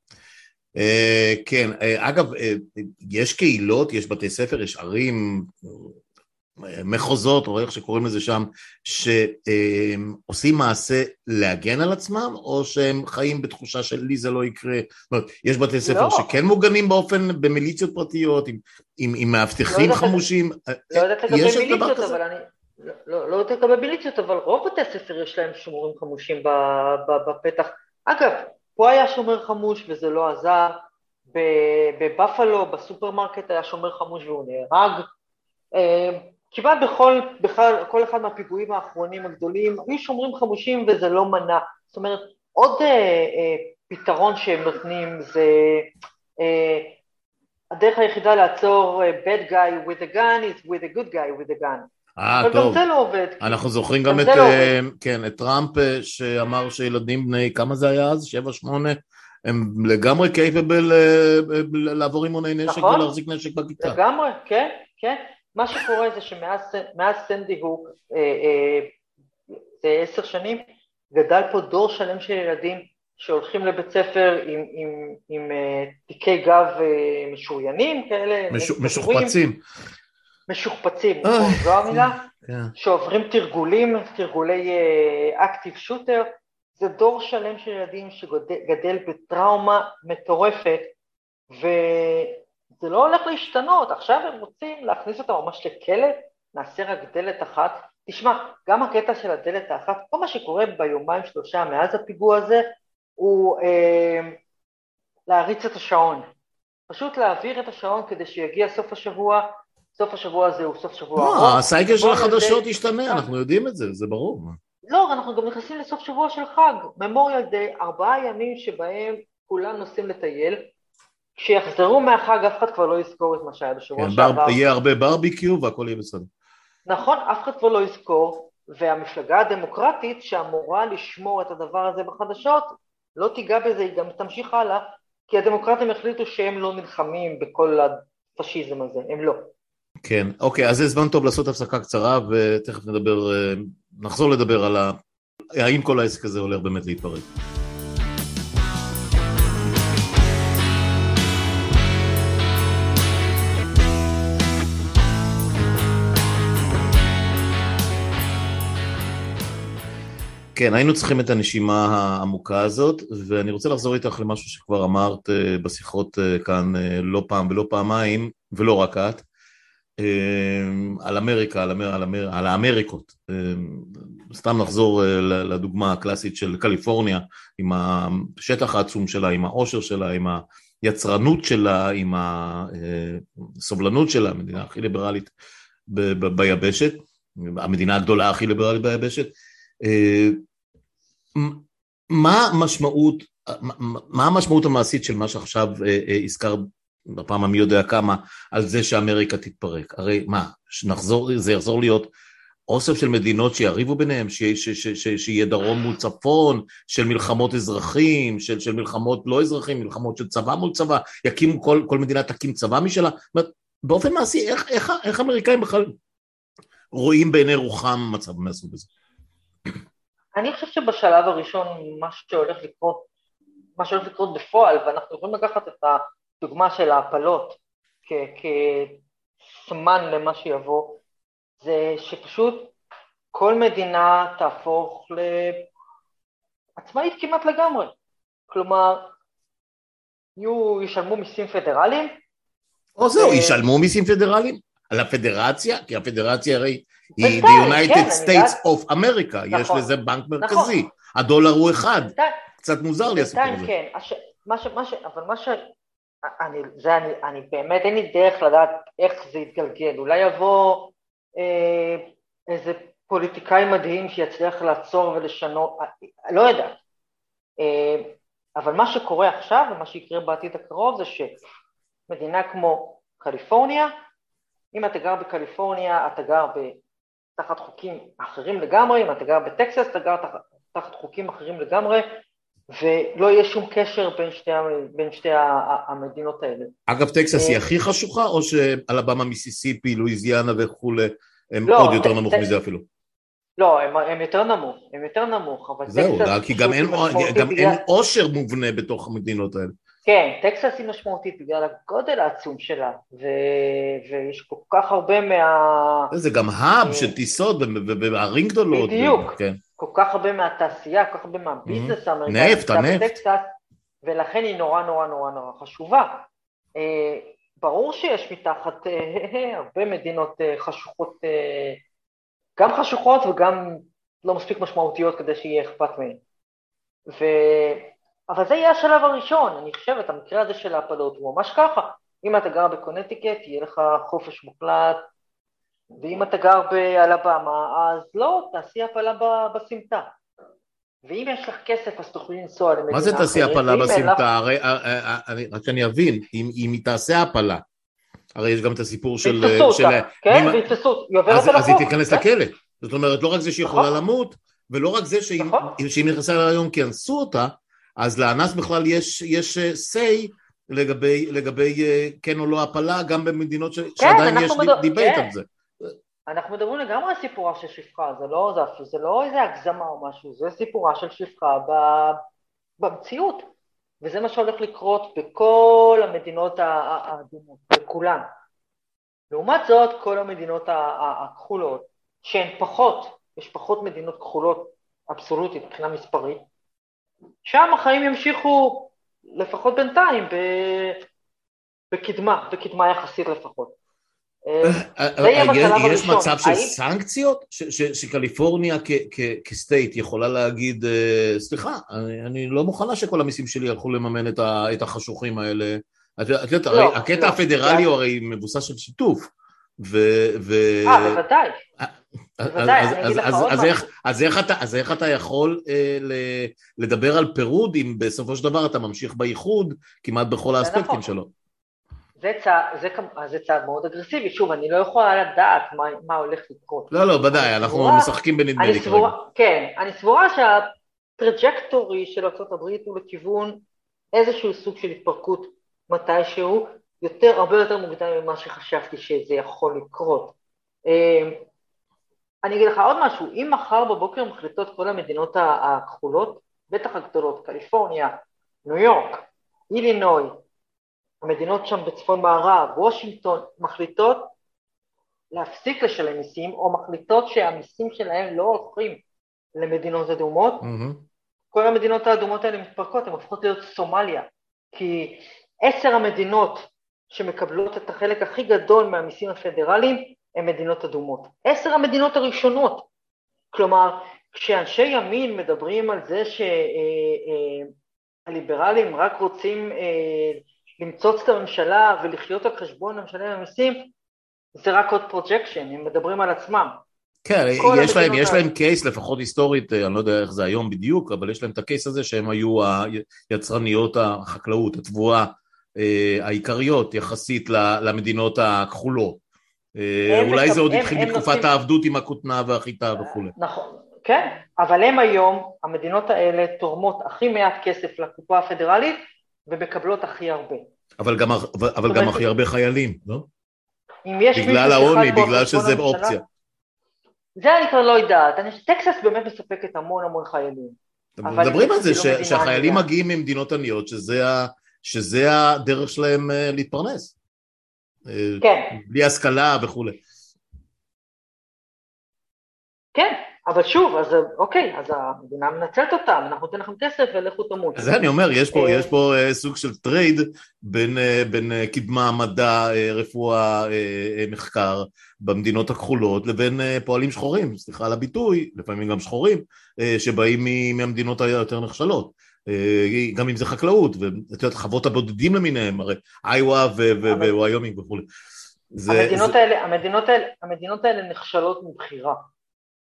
כן, אגב, יש קהילות, יש בתי ספר, יש ערים, מחוזות, או איך שקוראים לזה שם, שעושים מעשה להגן על עצמם, או שהם חיים בתחושה של לי זה לא יקרה. זאת אומרת, יש בתי ספר שכן מוגנים באופן, במיליציות פרטיות, עם מאבטחים חמושים. לא יודעת לגבי מיליציות, אבל אני... לא יודעת לגבי מיליציות, אבל רוב בתי הספר יש להם שומרים חמושים בפתח. אגב, פה היה שומר חמוש וזה לא עזר, בבפלו, בסופרמרקט היה שומר חמוש והוא נהרג, כמעט בכל, בכל, כל אחד מהפיגועים האחרונים הגדולים, היו שומרים חמושים וזה לא מנע. זאת אומרת, עוד אה, אה, פתרון שהם נותנים זה, אה, הדרך היחידה לעצור bad guy with a gun is with a good guy with a gun. אה, טוב. אבל גם זה לא עובד. אנחנו זוכרים גם את, כן, את טראמפ שאמר שילדים בני, כמה זה היה אז? שבע, שמונה? הם לגמרי קייפבל לעבור אימוני נשק ולהחזיק נשק בכיתה. לגמרי, כן, כן. מה שקורה זה שמאז סנדי הוק, זה עשר שנים, גדל פה דור שלם של ילדים שהולכים לבית ספר עם, עם, עם תיקי גב משוריינים כאלה. משוחפצים. משוחפצים, זו המילה, שעוברים תרגולים, תרגולי אקטיב שוטר, זה דור שלם של ילדים שגדל בטראומה מטורפת, וזה לא הולך להשתנות. עכשיו הם רוצים להכניס אותם ממש לכלא, נעשה רק דלת אחת. תשמע, גם הקטע של הדלת האחת, כל מה שקורה ביומיים שלושה מאז הפיגוע הזה, הוא אה, להריץ את השעון. פשוט להעביר את השעון כדי שיגיע סוף השבוע, סוף השבוע הזה הוא סוף שבוע ארוך. לא, הסייקל של החדשות ישתנה, אנחנו יודעים את זה, זה ברור. לא, אנחנו גם נכנסים לסוף שבוע של חג, ממוריאל דיי, ארבעה ימים שבהם כולם נוסעים לטייל, כשיחזרו מהחג אף אחד כבר לא יזכור את מה שהיה בשבוע שעבר. יהיה הרבה ברביקיו והכל יהיה בסדר. נכון, אף אחד כבר לא יזכור, והמפלגה הדמוקרטית שאמורה לשמור את הדבר הזה בחדשות, לא תיגע בזה, היא גם תמשיך הלאה, כי הדמוקרטים החליטו שהם לא נלחמים בכל הפשיזם הזה, הם לא. כן, אוקיי, אז זה זמן טוב לעשות הפסקה קצרה, ותכף נדבר, נחזור לדבר על האם כל העסק הזה הולך באמת להתפרק. כן, היינו צריכים את הנשימה העמוקה הזאת, ואני רוצה לחזור איתך למשהו שכבר אמרת בשיחות כאן לא פעם ולא פעמיים, ולא רק את, על אמריקה, על, אמר, על, אמר, על האמריקות. סתם נחזור לדוגמה הקלאסית של קליפורניה, עם השטח העצום שלה, עם העושר שלה, עם היצרנות שלה, עם הסובלנות שלה, המדינה הכי ליברלית ב- ב- ביבשת, המדינה הגדולה הכי ליברלית ביבשת. מה המשמעות, מה המשמעות המעשית של מה שעכשיו הזכר בפעם המי יודע כמה, על זה שאמריקה תתפרק? הרי מה, שנחזור, זה יחזור להיות אוסף של מדינות שיריבו ביניהם, שיהיה, ש, ש, ש, שיהיה דרום מול צפון, של מלחמות אזרחים, של, של מלחמות לא אזרחים, מלחמות של צבא מול צבא, יקימו כל, כל מדינה תקים צבא משלה. באופן מעשי, איך, איך, איך אמריקאים בכלל רואים בעיני רוחם מצב מהסוג הזה? אני חושב שבשלב הראשון, מה שהולך לקרות, מה שהולך לקרות בפועל, ואנחנו יכולים לקחת את הדוגמה של ההפלות כסמן למה שיבוא, זה שפשוט כל מדינה תהפוך לעצמאית כמעט לגמרי. כלומר, יהיו, ישלמו מיסים פדרליים. או זהו, ישלמו מיסים פדרליים על הפדרציה, כי הפדרציה הרי היא the United States of America, יש לזה בנק מרכזי, הדולר הוא אחד, קצת מוזר לי הסיפור הזה. כן, אבל מה ש... אני באמת אין לי דרך לדעת איך זה יתגלגל, אולי יבוא איזה פוליטיקאי מדהים שיצליח לעצור ולשנות, לא יודע. אבל מה שקורה עכשיו ומה שיקרה בעתיד הקרוב זה שמדינה כמו קליפורניה, אם אתה גר בקליפורניה, אתה גר תחת חוקים אחרים לגמרי, אם אתה גר בטקסס, אתה גר תחת, תחת חוקים אחרים לגמרי, ולא יהיה שום קשר בין שתי, בין שתי המדינות האלה. אגב, טקסס היא הכי חשוכה, או שאלבמה, מיסיסיפי, לואיזיאנה וכו' הם עוד יותר נמוך מזה אפילו? לא, הם, הם יותר נמוך, הם יותר נמוך, אבל זהו, טקסס... כי גם אין, גם אין עושר מובנה בתוך המדינות האלה. כן, טקסס היא משמעותית בגלל הגודל העצום שלה, ו... ויש כל כך הרבה מה... זה גם האב של טיסות וערים גדולות. בדיוק, כן. כל כך הרבה מהתעשייה, כל כך הרבה מהביזנס האמריקאי. נפט, הנפט. ולכן היא נורא נורא נורא נורא חשובה. ברור שיש מתחת הרבה מדינות חשוכות, גם חשוכות וגם לא מספיק משמעותיות כדי שיהיה אכפת מהן. ו... אבל זה יהיה השלב הראשון, אני חושבת, המקרה הזה של ההפלות הוא ממש ככה. אם אתה גר בקונטיקט, יהיה לך חופש מוחלט, ואם אתה גר באלבמה, אז לא, תעשי הפלה בסמטה. ואם יש לך כסף, אז תוכלי לנסוע למדינה אחרת. מה זה תעשי הפלה בסמטה? הרי, רק אני אבין, אם היא תעשה הפלה, הרי יש גם את הסיפור של... בהתפסות, כן, בהתפסות, היא עוברת על החוק. אז היא תיכנס לכלא. זאת אומרת, לא רק זה שהיא יכולה למות, ולא רק זה שאם נכנסה להיום כי אנסו אותה, אז לאנס בכלל יש, יש say לגבי, לגבי כן או לא הפלה, גם במדינות ש... כן, שעדיין יש מדבר... דיבייט כן. על זה. אנחנו מדברים לגמרי על סיפורה של שפחה, זה לא, זה, זה לא איזה הגזמה או משהו, זה סיפורה של שפחה ב, במציאות, וזה מה שהולך לקרות בכל המדינות האדומות, בכולן. לעומת זאת, כל המדינות הכחולות, שהן פחות, יש פחות מדינות כחולות אבסולוטית מבחינה מספרית, שם החיים ימשיכו לפחות בינתיים בקדמה, בקדמה יחסית לפחות. יש מצב של סנקציות שקליפורניה כסטייט יכולה להגיד, סליחה, אני לא מוכנה שכל המיסים שלי הלכו לממן את החשוכים האלה. את יודעת, הקטע הפדרלי הרי מבוסס של שיתוף. אה, בוודאי. אז איך אתה יכול לדבר על פירוד אם בסופו של דבר אתה ממשיך בייחוד כמעט בכל האספקטים שלו? זה צעד מאוד אגרסיבי, שוב, אני לא יכולה לדעת מה הולך לקרות. לא, לא, ודאי, אנחנו משחקים בנדמה לי כרגע. כן, אני סבורה שהטראג'קטורי של ארצות הברית הוא לכיוון איזשהו סוג של התפרקות מתישהו, יותר, הרבה יותר מוקדם ממה שחשבתי שזה יכול לקרות. אני אגיד לך עוד משהו, אם מחר בבוקר מחליטות כל המדינות הכחולות, בטח הגדולות, קליפורניה, ניו יורק, אילינוי, המדינות שם בצפון מערב, וושינגטון, מחליטות להפסיק לשלם מיסים, או מחליטות שהמיסים שלהם לא הולכים למדינות אדומות, mm-hmm. כל המדינות האדומות האלה מתפרקות, הן הופכות להיות סומליה, כי עשר המדינות שמקבלות את החלק הכי גדול מהמיסים הפדרליים, הן מדינות אדומות. עשר המדינות הראשונות, כלומר, כשאנשי ימין מדברים על זה שהליברלים רק רוצים למצוץ את הממשלה ולחיות על חשבון המשלם המיסים, זה רק עוד פרוג'קשן, הם מדברים על עצמם. כן, יש להם, יש להם קייס, לפחות היסטורית, אני לא יודע איך זה היום בדיוק, אבל יש להם את הקייס הזה שהם היו היצרניות החקלאות, התבואה העיקריות יחסית למדינות הכחולות. אולי זה עוד התחיל בתקופת העבדות עם הכותנה והחיטה וכו'. נכון, כן, אבל הם היום, המדינות האלה תורמות הכי מעט כסף לקופה הפדרלית, ומקבלות הכי הרבה. אבל גם, אבל גם הכי הרבה חיילים, לא? בגלל העוני, בגלל שזה אופציה. זה אני כבר לא יודעת, טקסס באמת מספקת המון המון חיילים. מדברים על זה שהחיילים מגיעים ממדינות עניות, שזה הדרך שלהם להתפרנס. כן. בלי השכלה וכו'. כן, אבל שוב, אז אוקיי, אז המדינה מנצלת אותם, אנחנו נותן לכם כסף ולכו תמות. אז אני אומר, יש פה, יש פה סוג של טרייד בין, בין קדמה, מדע, רפואה, מחקר במדינות הכחולות, לבין פועלים שחורים, סליחה על הביטוי, לפעמים גם שחורים, שבאים מהמדינות היותר נחשלות. גם אם זה חקלאות, ואת יודעת, חוות הבודדים למיניהם, הרי איווה וויומינג וכו'. המדינות האלה, המדינות האלה, המדינות האלה נכשלות מבחירה.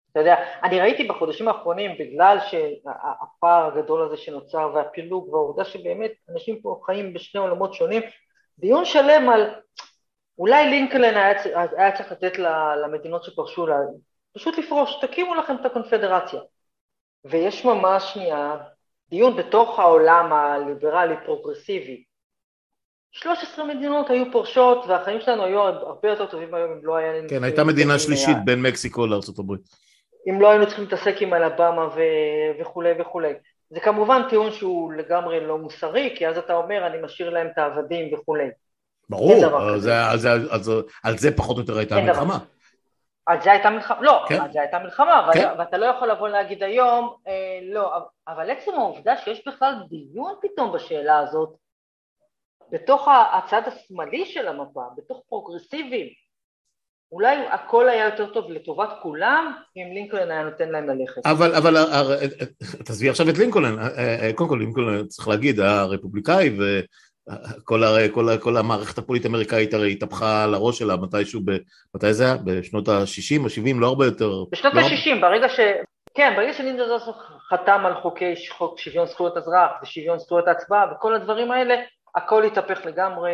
אתה יודע, אני ראיתי בחודשים האחרונים, בגלל שהפער הגדול הזה שנוצר והפילוג והעובדה שבאמת אנשים פה חיים בשני עולמות שונים, דיון שלם על אולי לינקולן היה, היה צריך לתת למדינות שפרשו לה, פשוט לפרוש, תקימו לכם את הקונפדרציה. ויש ממש שנייה דיון בתוך העולם הליברלי פרוגרסיבי. שלוש עשרה מדינות היו פורשות, והחיים שלנו היו הרבה יותר טובים היום אם לא היה... כן, הייתה מדינה שלישית היה... בין מקסיקו לארצות הברית. אם לא היינו צריכים להתעסק עם אלבמה ו... וכו' וכו'. זה כמובן טיעון שהוא לגמרי לא מוסרי, כי אז אתה אומר, אני משאיר להם את העבדים וכו'. ברור, זה, אז, אז, אז, על זה פחות או יותר הייתה מלחמה. על זה הייתה מלחמה, לא, כן? על זה הייתה מלחמה, כן? אבל, ואתה לא יכול לבוא להגיד היום, אה, לא, אבל עצם העובדה שיש בכלל דיון פתאום בשאלה הזאת, בתוך הצד השמאלי של המפה, בתוך פרוגרסיבים, אולי הכל היה יותר טוב לטובת כולם, אם לינקולן היה נותן להם ללכת. אבל, אבל, תעזבי עכשיו את לינקולן, קודם כל לינקולן צריך להגיד, הרפובליקאי, וכל כל, כל המערכת הפוליטית האמריקאית הרי התהפכה על הראש שלה, מתישהו, מתי זה היה? בשנות ה-שישים או שבעים, לא הרבה יותר. בשנות לא... ה-שישים, ברגע ש... כן, ברגע שלינקולן חתם על חוקי חוק שוויון זכויות אזרח, ושוויון זכויות ההצבעה, וכל הדברים האלה, הכל התהפך לגמרי,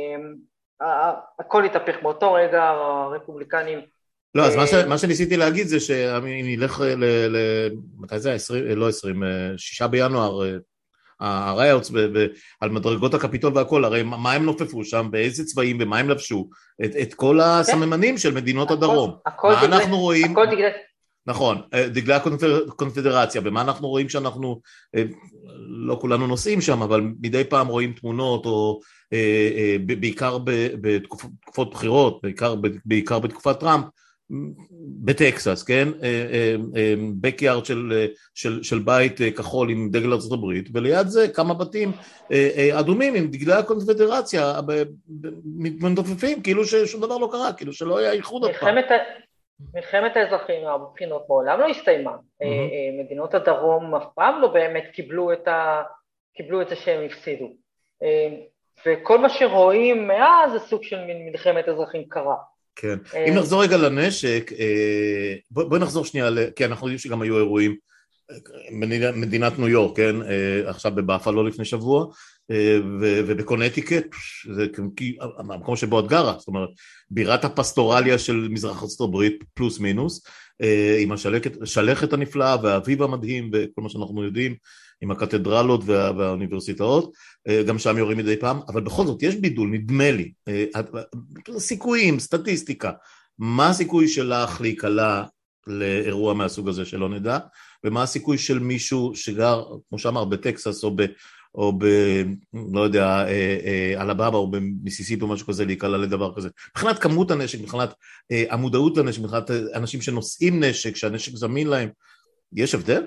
הכל התהפך באותו רגע, הרפובליקנים... לא, אז מה, ש, מה שניסיתי להגיד זה שאם נלך ל... ל מתי זה? עשרים, לא עשרים, שישה בינואר, הרייטס על מדרגות הקפיטול והכל, הרי מה הם נופפו שם, באיזה צבעים ומה הם לבשו, את, את כל הסממנים של מדינות הדרום. הכל מה דגלי, אנחנו רואים... הכל דגלי. נכון, דגלי הקונפדרציה, ומה אנחנו רואים שאנחנו, לא כולנו נוסעים שם, אבל מדי פעם רואים תמונות, או בעיקר בתקופות בחירות, בעיקר, בעיקר בתקופת טראמפ, בטקסס, כן? בקיארד של, של, של בית כחול עם דגל ארצות הברית, וליד זה כמה בתים אדומים עם דגלי הקונפדרציה, מנדופפים, כאילו ששום דבר לא קרה, כאילו שלא היה איחוד אף פעם. מלחמת האזרחים מהבחינות מעולם לא הסתיימה. מדינות הדרום אף פעם לא באמת קיבלו את, ה... קיבלו את זה שהם הפסידו. וכל מה שרואים מאז זה סוג של מלחמת אזרחים קרה. כן. אם נחזור רגע לנשק, בואי נחזור שנייה, כי אנחנו יודעים שגם היו אירועים, מדינת ניו יורק, כן? עכשיו בבאפלו לפני שבוע, ובקונטיקט, זה המקום שבו את גרה, זאת אומרת, בירת הפסטורליה של מזרח ארצות הברית, פלוס מינוס, עם השלכת הנפלאה והאביב המדהים וכל מה שאנחנו יודעים, עם הקתדרלות והאוניברסיטאות, גם שם יורים מדי פעם, אבל בכל זאת יש בידול, נדמה לי, סיכויים, סטטיסטיקה, מה הסיכוי שלך להיקלה לאירוע מהסוג הזה שלא נדע, ומה הסיכוי של מישהו שגר, כמו שאמר, בטקסס או ב... או ב... לא יודע, אלבמה או במיסיסיפי או משהו כזה, להיקלה לדבר כזה. מבחינת כמות הנשק, מבחינת המודעות לנשק, מבחינת אנשים שנושאים נשק, שהנשק זמין להם, יש הבדל?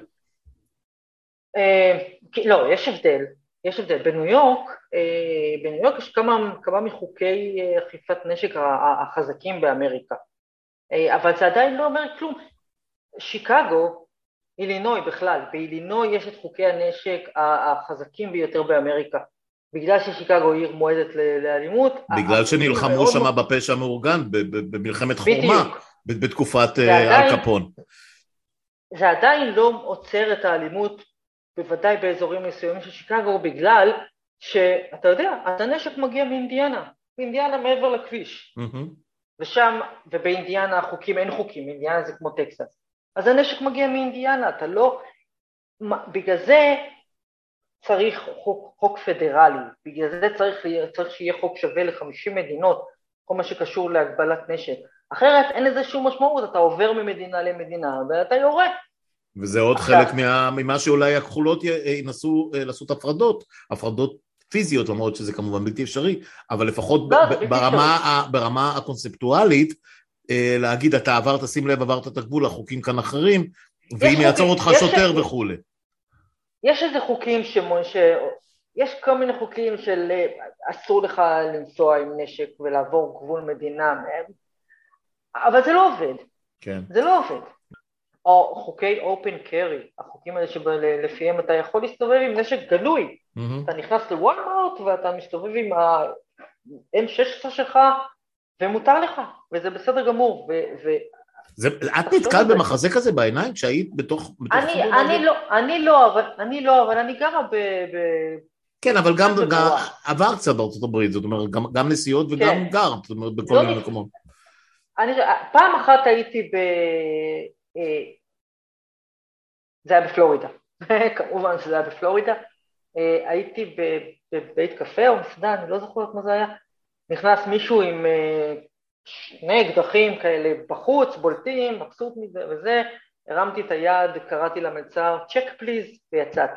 לא, יש הבדל. יש הבדל. בניו יורק, בניו יורק יש כמה, כמה מחוקי אכיפת נשק החזקים באמריקה. אבל זה עדיין לא אומר כלום. שיקגו, אילינוי בכלל, באילינוי יש את חוקי הנשק החזקים ביותר באמריקה, בגלל ששיקגו עיר מועדת לאלימות. בגלל שנלחמו שם בפשע המאורגן, במלחמת חורמה, בתקופת אל קפון. זה עדיין לא עוצר את האלימות, בוודאי באזורים מסוימים של שיקגו, בגלל שאתה יודע, הנשק מגיע מאינדיאנה, מאינדיאנה מעבר לכביש. ושם, ובאינדיאנה החוקים, אין חוקים, אינדיאנה זה כמו טקסס. אז הנשק מגיע מאינדיאנה, אתה לא... בגלל זה צריך חוק, חוק פדרלי, בגלל זה צריך, צריך שיהיה חוק שווה ל-חמישים מדינות, כל מה שקשור להגבלת נשק. אחרת אין לזה שום משמעות, אתה עובר ממדינה למדינה ואתה יורה. וזה עוד עכשיו... חלק מה, ממה שאולי הכחולות ינסו לעשות הפרדות, הפרדות פיזיות, למרות שזה כמובן בלתי אפשרי, אבל לפחות לא, ב- ברמה, ה- ברמה הקונספטואלית, להגיד, אתה עברת, שים לב, עברת את הגבול, החוקים כאן אחרים, ואם יעצור אותך שוטר וכו'. יש איזה חוקים שמון, ש... יש כל מיני חוקים של אסור לך לנסוע עם נשק ולעבור גבול מדינה, אבל זה לא עובד. כן. זה לא עובד. או חוקי open carry, החוקים האלה שלפיהם אתה יכול להסתובב עם נשק גלוי. Mm-hmm. אתה נכנס לוולמארט ואתה מסתובב עם ה-אם שש עשרה שלך, ומותר לך, וזה בסדר גמור, את נתקעת במחזה כזה בעיניים כשהיית בתוך... אני לא, אבל אני גרה ב... כן, אבל גם עבר קצת בארצות הברית, זאת אומרת, גם נסיעות וגם גרת, זאת אומרת, בכל מיני מקומות. פעם אחת הייתי ב... זה היה בפלורידה, כמובן שזה היה בפלורידה, הייתי בבית קפה או מסעדה, אני לא זוכרת מה זה היה, נכנס מישהו עם שני אקדחים כאלה בחוץ, בולטים, מבסוט מזה וזה, הרמתי את היד, קראתי למלצר, צ'ק פליז, ויצאתי.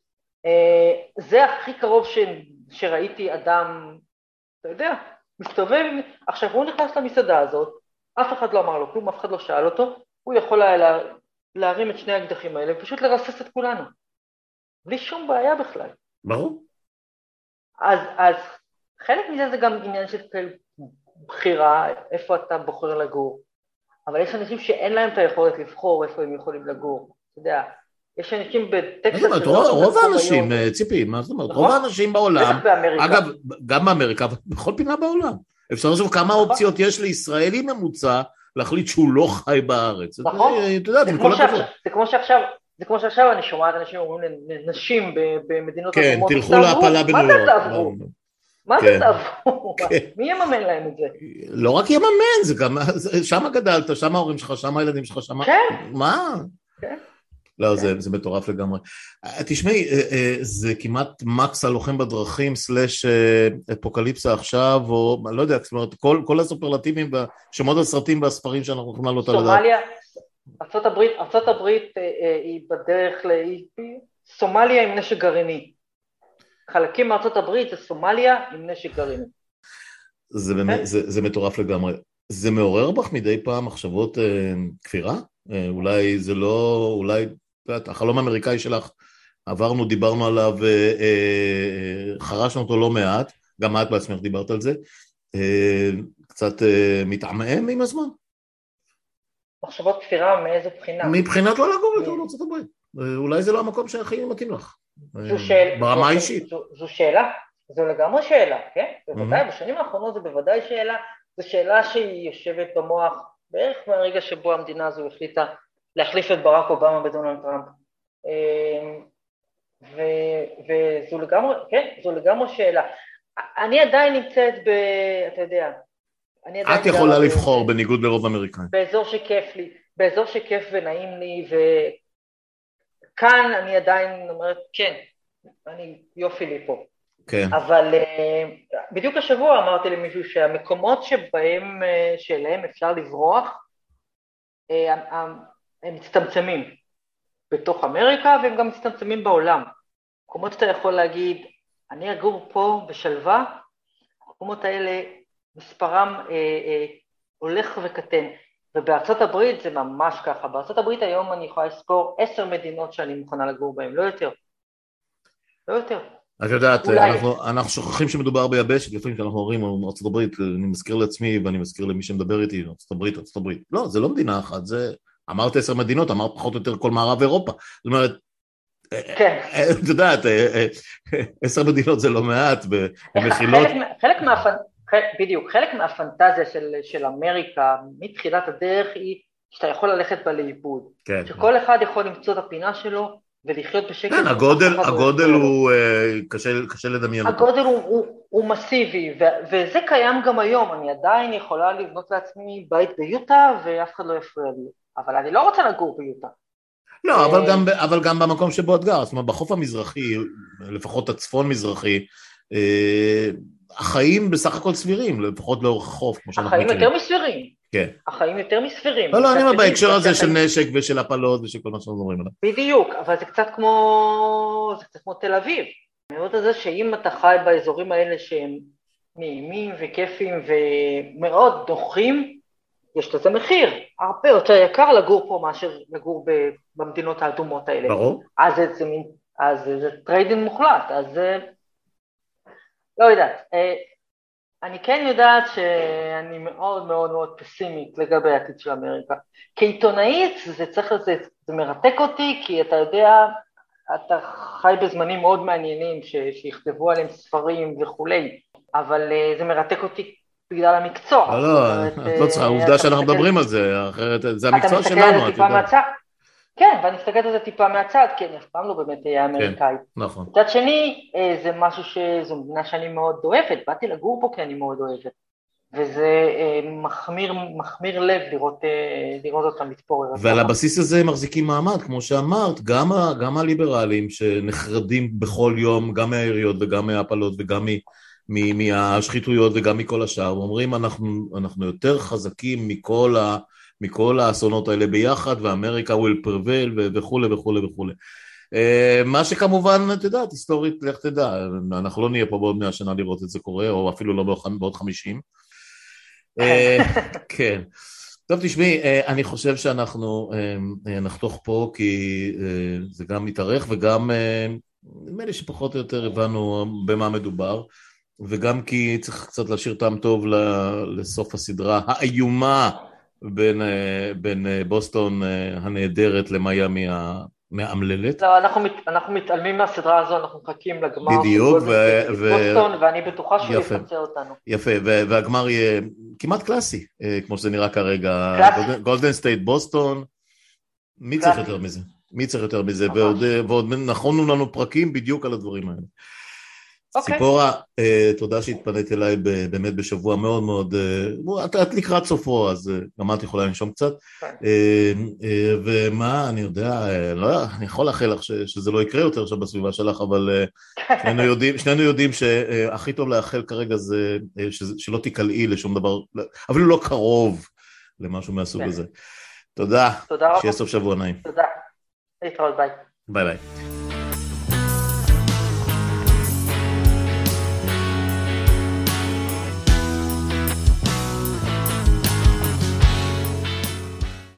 זה הכי קרוב ש... שראיתי אדם, אתה יודע, מסתובב, עכשיו הוא נכנס למסעדה הזאת, אף אחד לא אמר לו כלום, אף אחד לא שאל אותו, הוא יכול היה לה... להרים את שני האקדחים האלה, ופשוט לרסס את כולנו, בלי שום בעיה בכלל. ברור. אז, אז חלק מזה זה גם עניין של בחירה, איפה אתה בוחר לגור, אבל יש אנשים שאין להם את היכולת לבחור איפה הם יכולים לגור, אתה יודע, יש אנשים בטקסס... רוב האנשים, ציפי, מה זאת אומרת? רוב האנשים בעולם, אגב, גם באמריקה, בכל פינה בעולם, אפשר לחשוב כמה אופציות יש לישראלי ממוצע, להחליט שהוא לא חי בארץ. נכון. זה כמו שעכשיו, זה כמו שעכשיו אני שומעת אנשים אומרים לנשים במדינות אדומות, כן, תלכו להפלה בניו יורק. מה זה תעברו? מה זה תעברו? מי יממן להם את זה? לא רק יממן, זה גם, שמה גדלת, שמה ההורים שלך, שמה הילדים שלך, שמה... כן. מה? כן. לא, זה, זה מטורף לגמרי. תשמעי, זה כמעט מקס הלוחם בדרכים, סלש אפוקליפסה עכשיו, או לא יודע, זאת אומרת, כל, כל הסופרלטיבים, שמות הסרטים והספרים שאנחנו יכולים לעלות על הדעת. סומליה, ארצות הברית, ארצות הברית היא בדרך ל... סומליה עם נשק גרעיני. חלקים מארצות הברית זה סומליה עם נשק גרעיני. זה, זה, זה מטורף לגמרי. זה מעורר בך מדי פעם מחשבות כפירה? אולי זה לא, אולי... החלום האמריקאי שלך, עברנו, דיברנו עליו, חרשנו אותו לא מעט, גם את בעצמך דיברת על זה, קצת מתעמם עם הזמן. מחשבות כפירה מאיזו בחינה? מבחינת לא לגור יותר בארצות הברית. אולי זה לא המקום שהכי מתאים לך. ברמה האישית. זו שאלה, זו לגמרי שאלה, כן? בוודאי, בשנים האחרונות זה בוודאי שאלה, זו שאלה שהיא יושבת במוח, בערך מהרגע שבו המדינה הזו החליטה, להחליף את ברק אובמה בדונלד טראמפ. וזו לגמרי, כן, זו לגמרי שאלה. אני עדיין נמצאת ב... אתה יודע... את יכולה לבחור בניגוד לרוב אמריקאים. באזור שכיף לי, באזור שכיף ונעים לי, וכאן אני עדיין אומרת, כן, אני יופי לי פה. כן. אבל בדיוק השבוע אמרתי למישהו שהמקומות שבהם, שאליהם אפשר לברוח, הם מצטמצמים בתוך אמריקה, והם גם מצטמצמים בעולם. מקומות שאתה יכול להגיד, אני אגור פה בשלווה, המקומות האלה מספרם אה, אה, הולך וקטן, ובארצות הברית זה ממש ככה. בארצות הברית היום אני יכולה לספור עשר מדינות שאני מוכנה לגור בהן, לא יותר. לא יותר. את יודעת, אנחנו, אנחנו שוכחים שמדובר ביבשת, לפעמים שאנחנו אומרים, ארצות הברית, אני מזכיר לעצמי ואני מזכיר למי שמדבר איתי, ארצות הברית, ארצות הברית. לא, זה לא מדינה אחת, זה... אמרת עשר מדינות, אמרת פחות או יותר כל מערב אירופה. זאת אומרת, כן. את יודעת, עשר מדינות זה לא מעט, במחילות... חלק מהפנ... בדיוק, חלק מהפנטזיה של, של אמריקה, מתחילת הדרך, היא שאתה יכול ללכת בה לאיבוד. כן. שכל אחד יכול למצוא את הפינה שלו, ולחיות בשקט. כן, הגודל, הגודל הוא, קשה, קשה לדמיין. הגודל הוא, הוא, הוא מסיבי, ו, וזה קיים גם היום. אני עדיין יכולה לבנות לעצמי בית ביוטה, ואף אחד לא יפריע לי. אבל אני לא רוצה לגור ביוטה. לא, אבל גם, אבל גם במקום שבו את גר, זאת אומרת, בחוף המזרחי, לפחות הצפון מזרחי, החיים בסך הכל סבירים, לפחות לאורך החוף, כמו שאנחנו מכירים. החיים יותר מסבירים. כן. החיים יותר מסבירים. לא, לא, אני אומר בהקשר הזה של נשק ושל הפלות ושל כל מה שאנחנו מדברים עליו. בדיוק, אבל זה קצת כמו, זה קצת כמו תל אביב. אני אומרת את זה שאם אתה חי באזורים האלה שהם נעימים וכיפים ומאוד נוחים, יש לזה מחיר. הרבה יותר יקר לגור פה מאשר לגור במדינות האדומות האלה. ברור. אז זה, זה, אז זה טריידינג מוחלט, אז זה... לא יודעת, אני כן יודעת שאני מאוד מאוד מאוד פסימית לגבי העתיד של אמריקה. כעיתונאית זה צריך לזה, זה מרתק אותי, כי אתה יודע, אתה חי בזמנים מאוד מעניינים ש, שיכתבו עליהם ספרים וכולי, אבל זה מרתק אותי בגלל המקצוע. לא, לא, את לא צריכה, העובדה שאנחנו מדברים על זה, אחרת זה המקצוע שלנו. אתה מסתכל על זה טיפה מהצד, כן, ואני מסתכלת על זה טיפה מהצד, כי אני אף פעם לא באמת אהיה אמריקאי. נכון. מצד שני, זה משהו שזו מדינה שאני מאוד אוהבת, באתי לגור פה כי אני מאוד אוהבת, וזה מחמיר, מחמיר לב לראות, לראות אותם מתפורר. ועל הבסיס הזה הם מחזיקים מעמד, כמו שאמרת, גם, גם הליברלים שנחרדים בכל יום, גם מהעיריות וגם מהפלות וגם מ, מהשחיתויות וגם מכל השאר, אומרים אנחנו, אנחנו יותר חזקים מכל, ה, מכל האסונות האלה ביחד, ואמריקה will prevail וכו' וכו' וכו'. מה שכמובן, אתה יודע, היסטורית, לך תדע, אנחנו לא נהיה פה בעוד מאה שנה לראות את זה קורה, או אפילו לא בעוד חמישים. כן. טוב, תשמעי, אני חושב שאנחנו נחתוך פה, כי זה גם מתארך, וגם נדמה לי שפחות או יותר הבנו במה מדובר, וגם כי צריך קצת להשאיר טעם טוב לסוף הסדרה האיומה בין, בין בוסטון הנהדרת למיימי המאמללת. לא, אנחנו, מת, אנחנו מתעלמים מהסדרה הזו, אנחנו מחכים לגמר. בדיוק, ו... ו... בוסטון, ואני בטוחה שהוא יפצה אותנו. יפה, ו... והגמר יהיה כמעט קלאסי, כמו שזה נראה כרגע. גולדן סטייט בוסטון, מי צריך יותר מזה? מי צריך יותר מזה? ועוד, ועוד נכונו לנו פרקים בדיוק על הדברים האלה. Okay. ציפורה, תודה שהתפנית אליי באמת בשבוע מאוד מאוד, את לקראת סופו, אז גם את יכולה לנשום קצת, okay. ומה, אני יודע, לא, אני יכול לאחל לך שזה לא יקרה יותר עכשיו בסביבה שלך, אבל שנינו יודעים, שנינו יודעים שהכי טוב לאחל כרגע זה שלא תקלעי לשום דבר, אפילו לא קרוב למשהו מהסוג okay. הזה. תודה, תודה שיהיה סוף שבוע נעים. תודה, להתראות, ביי. ביי ביי.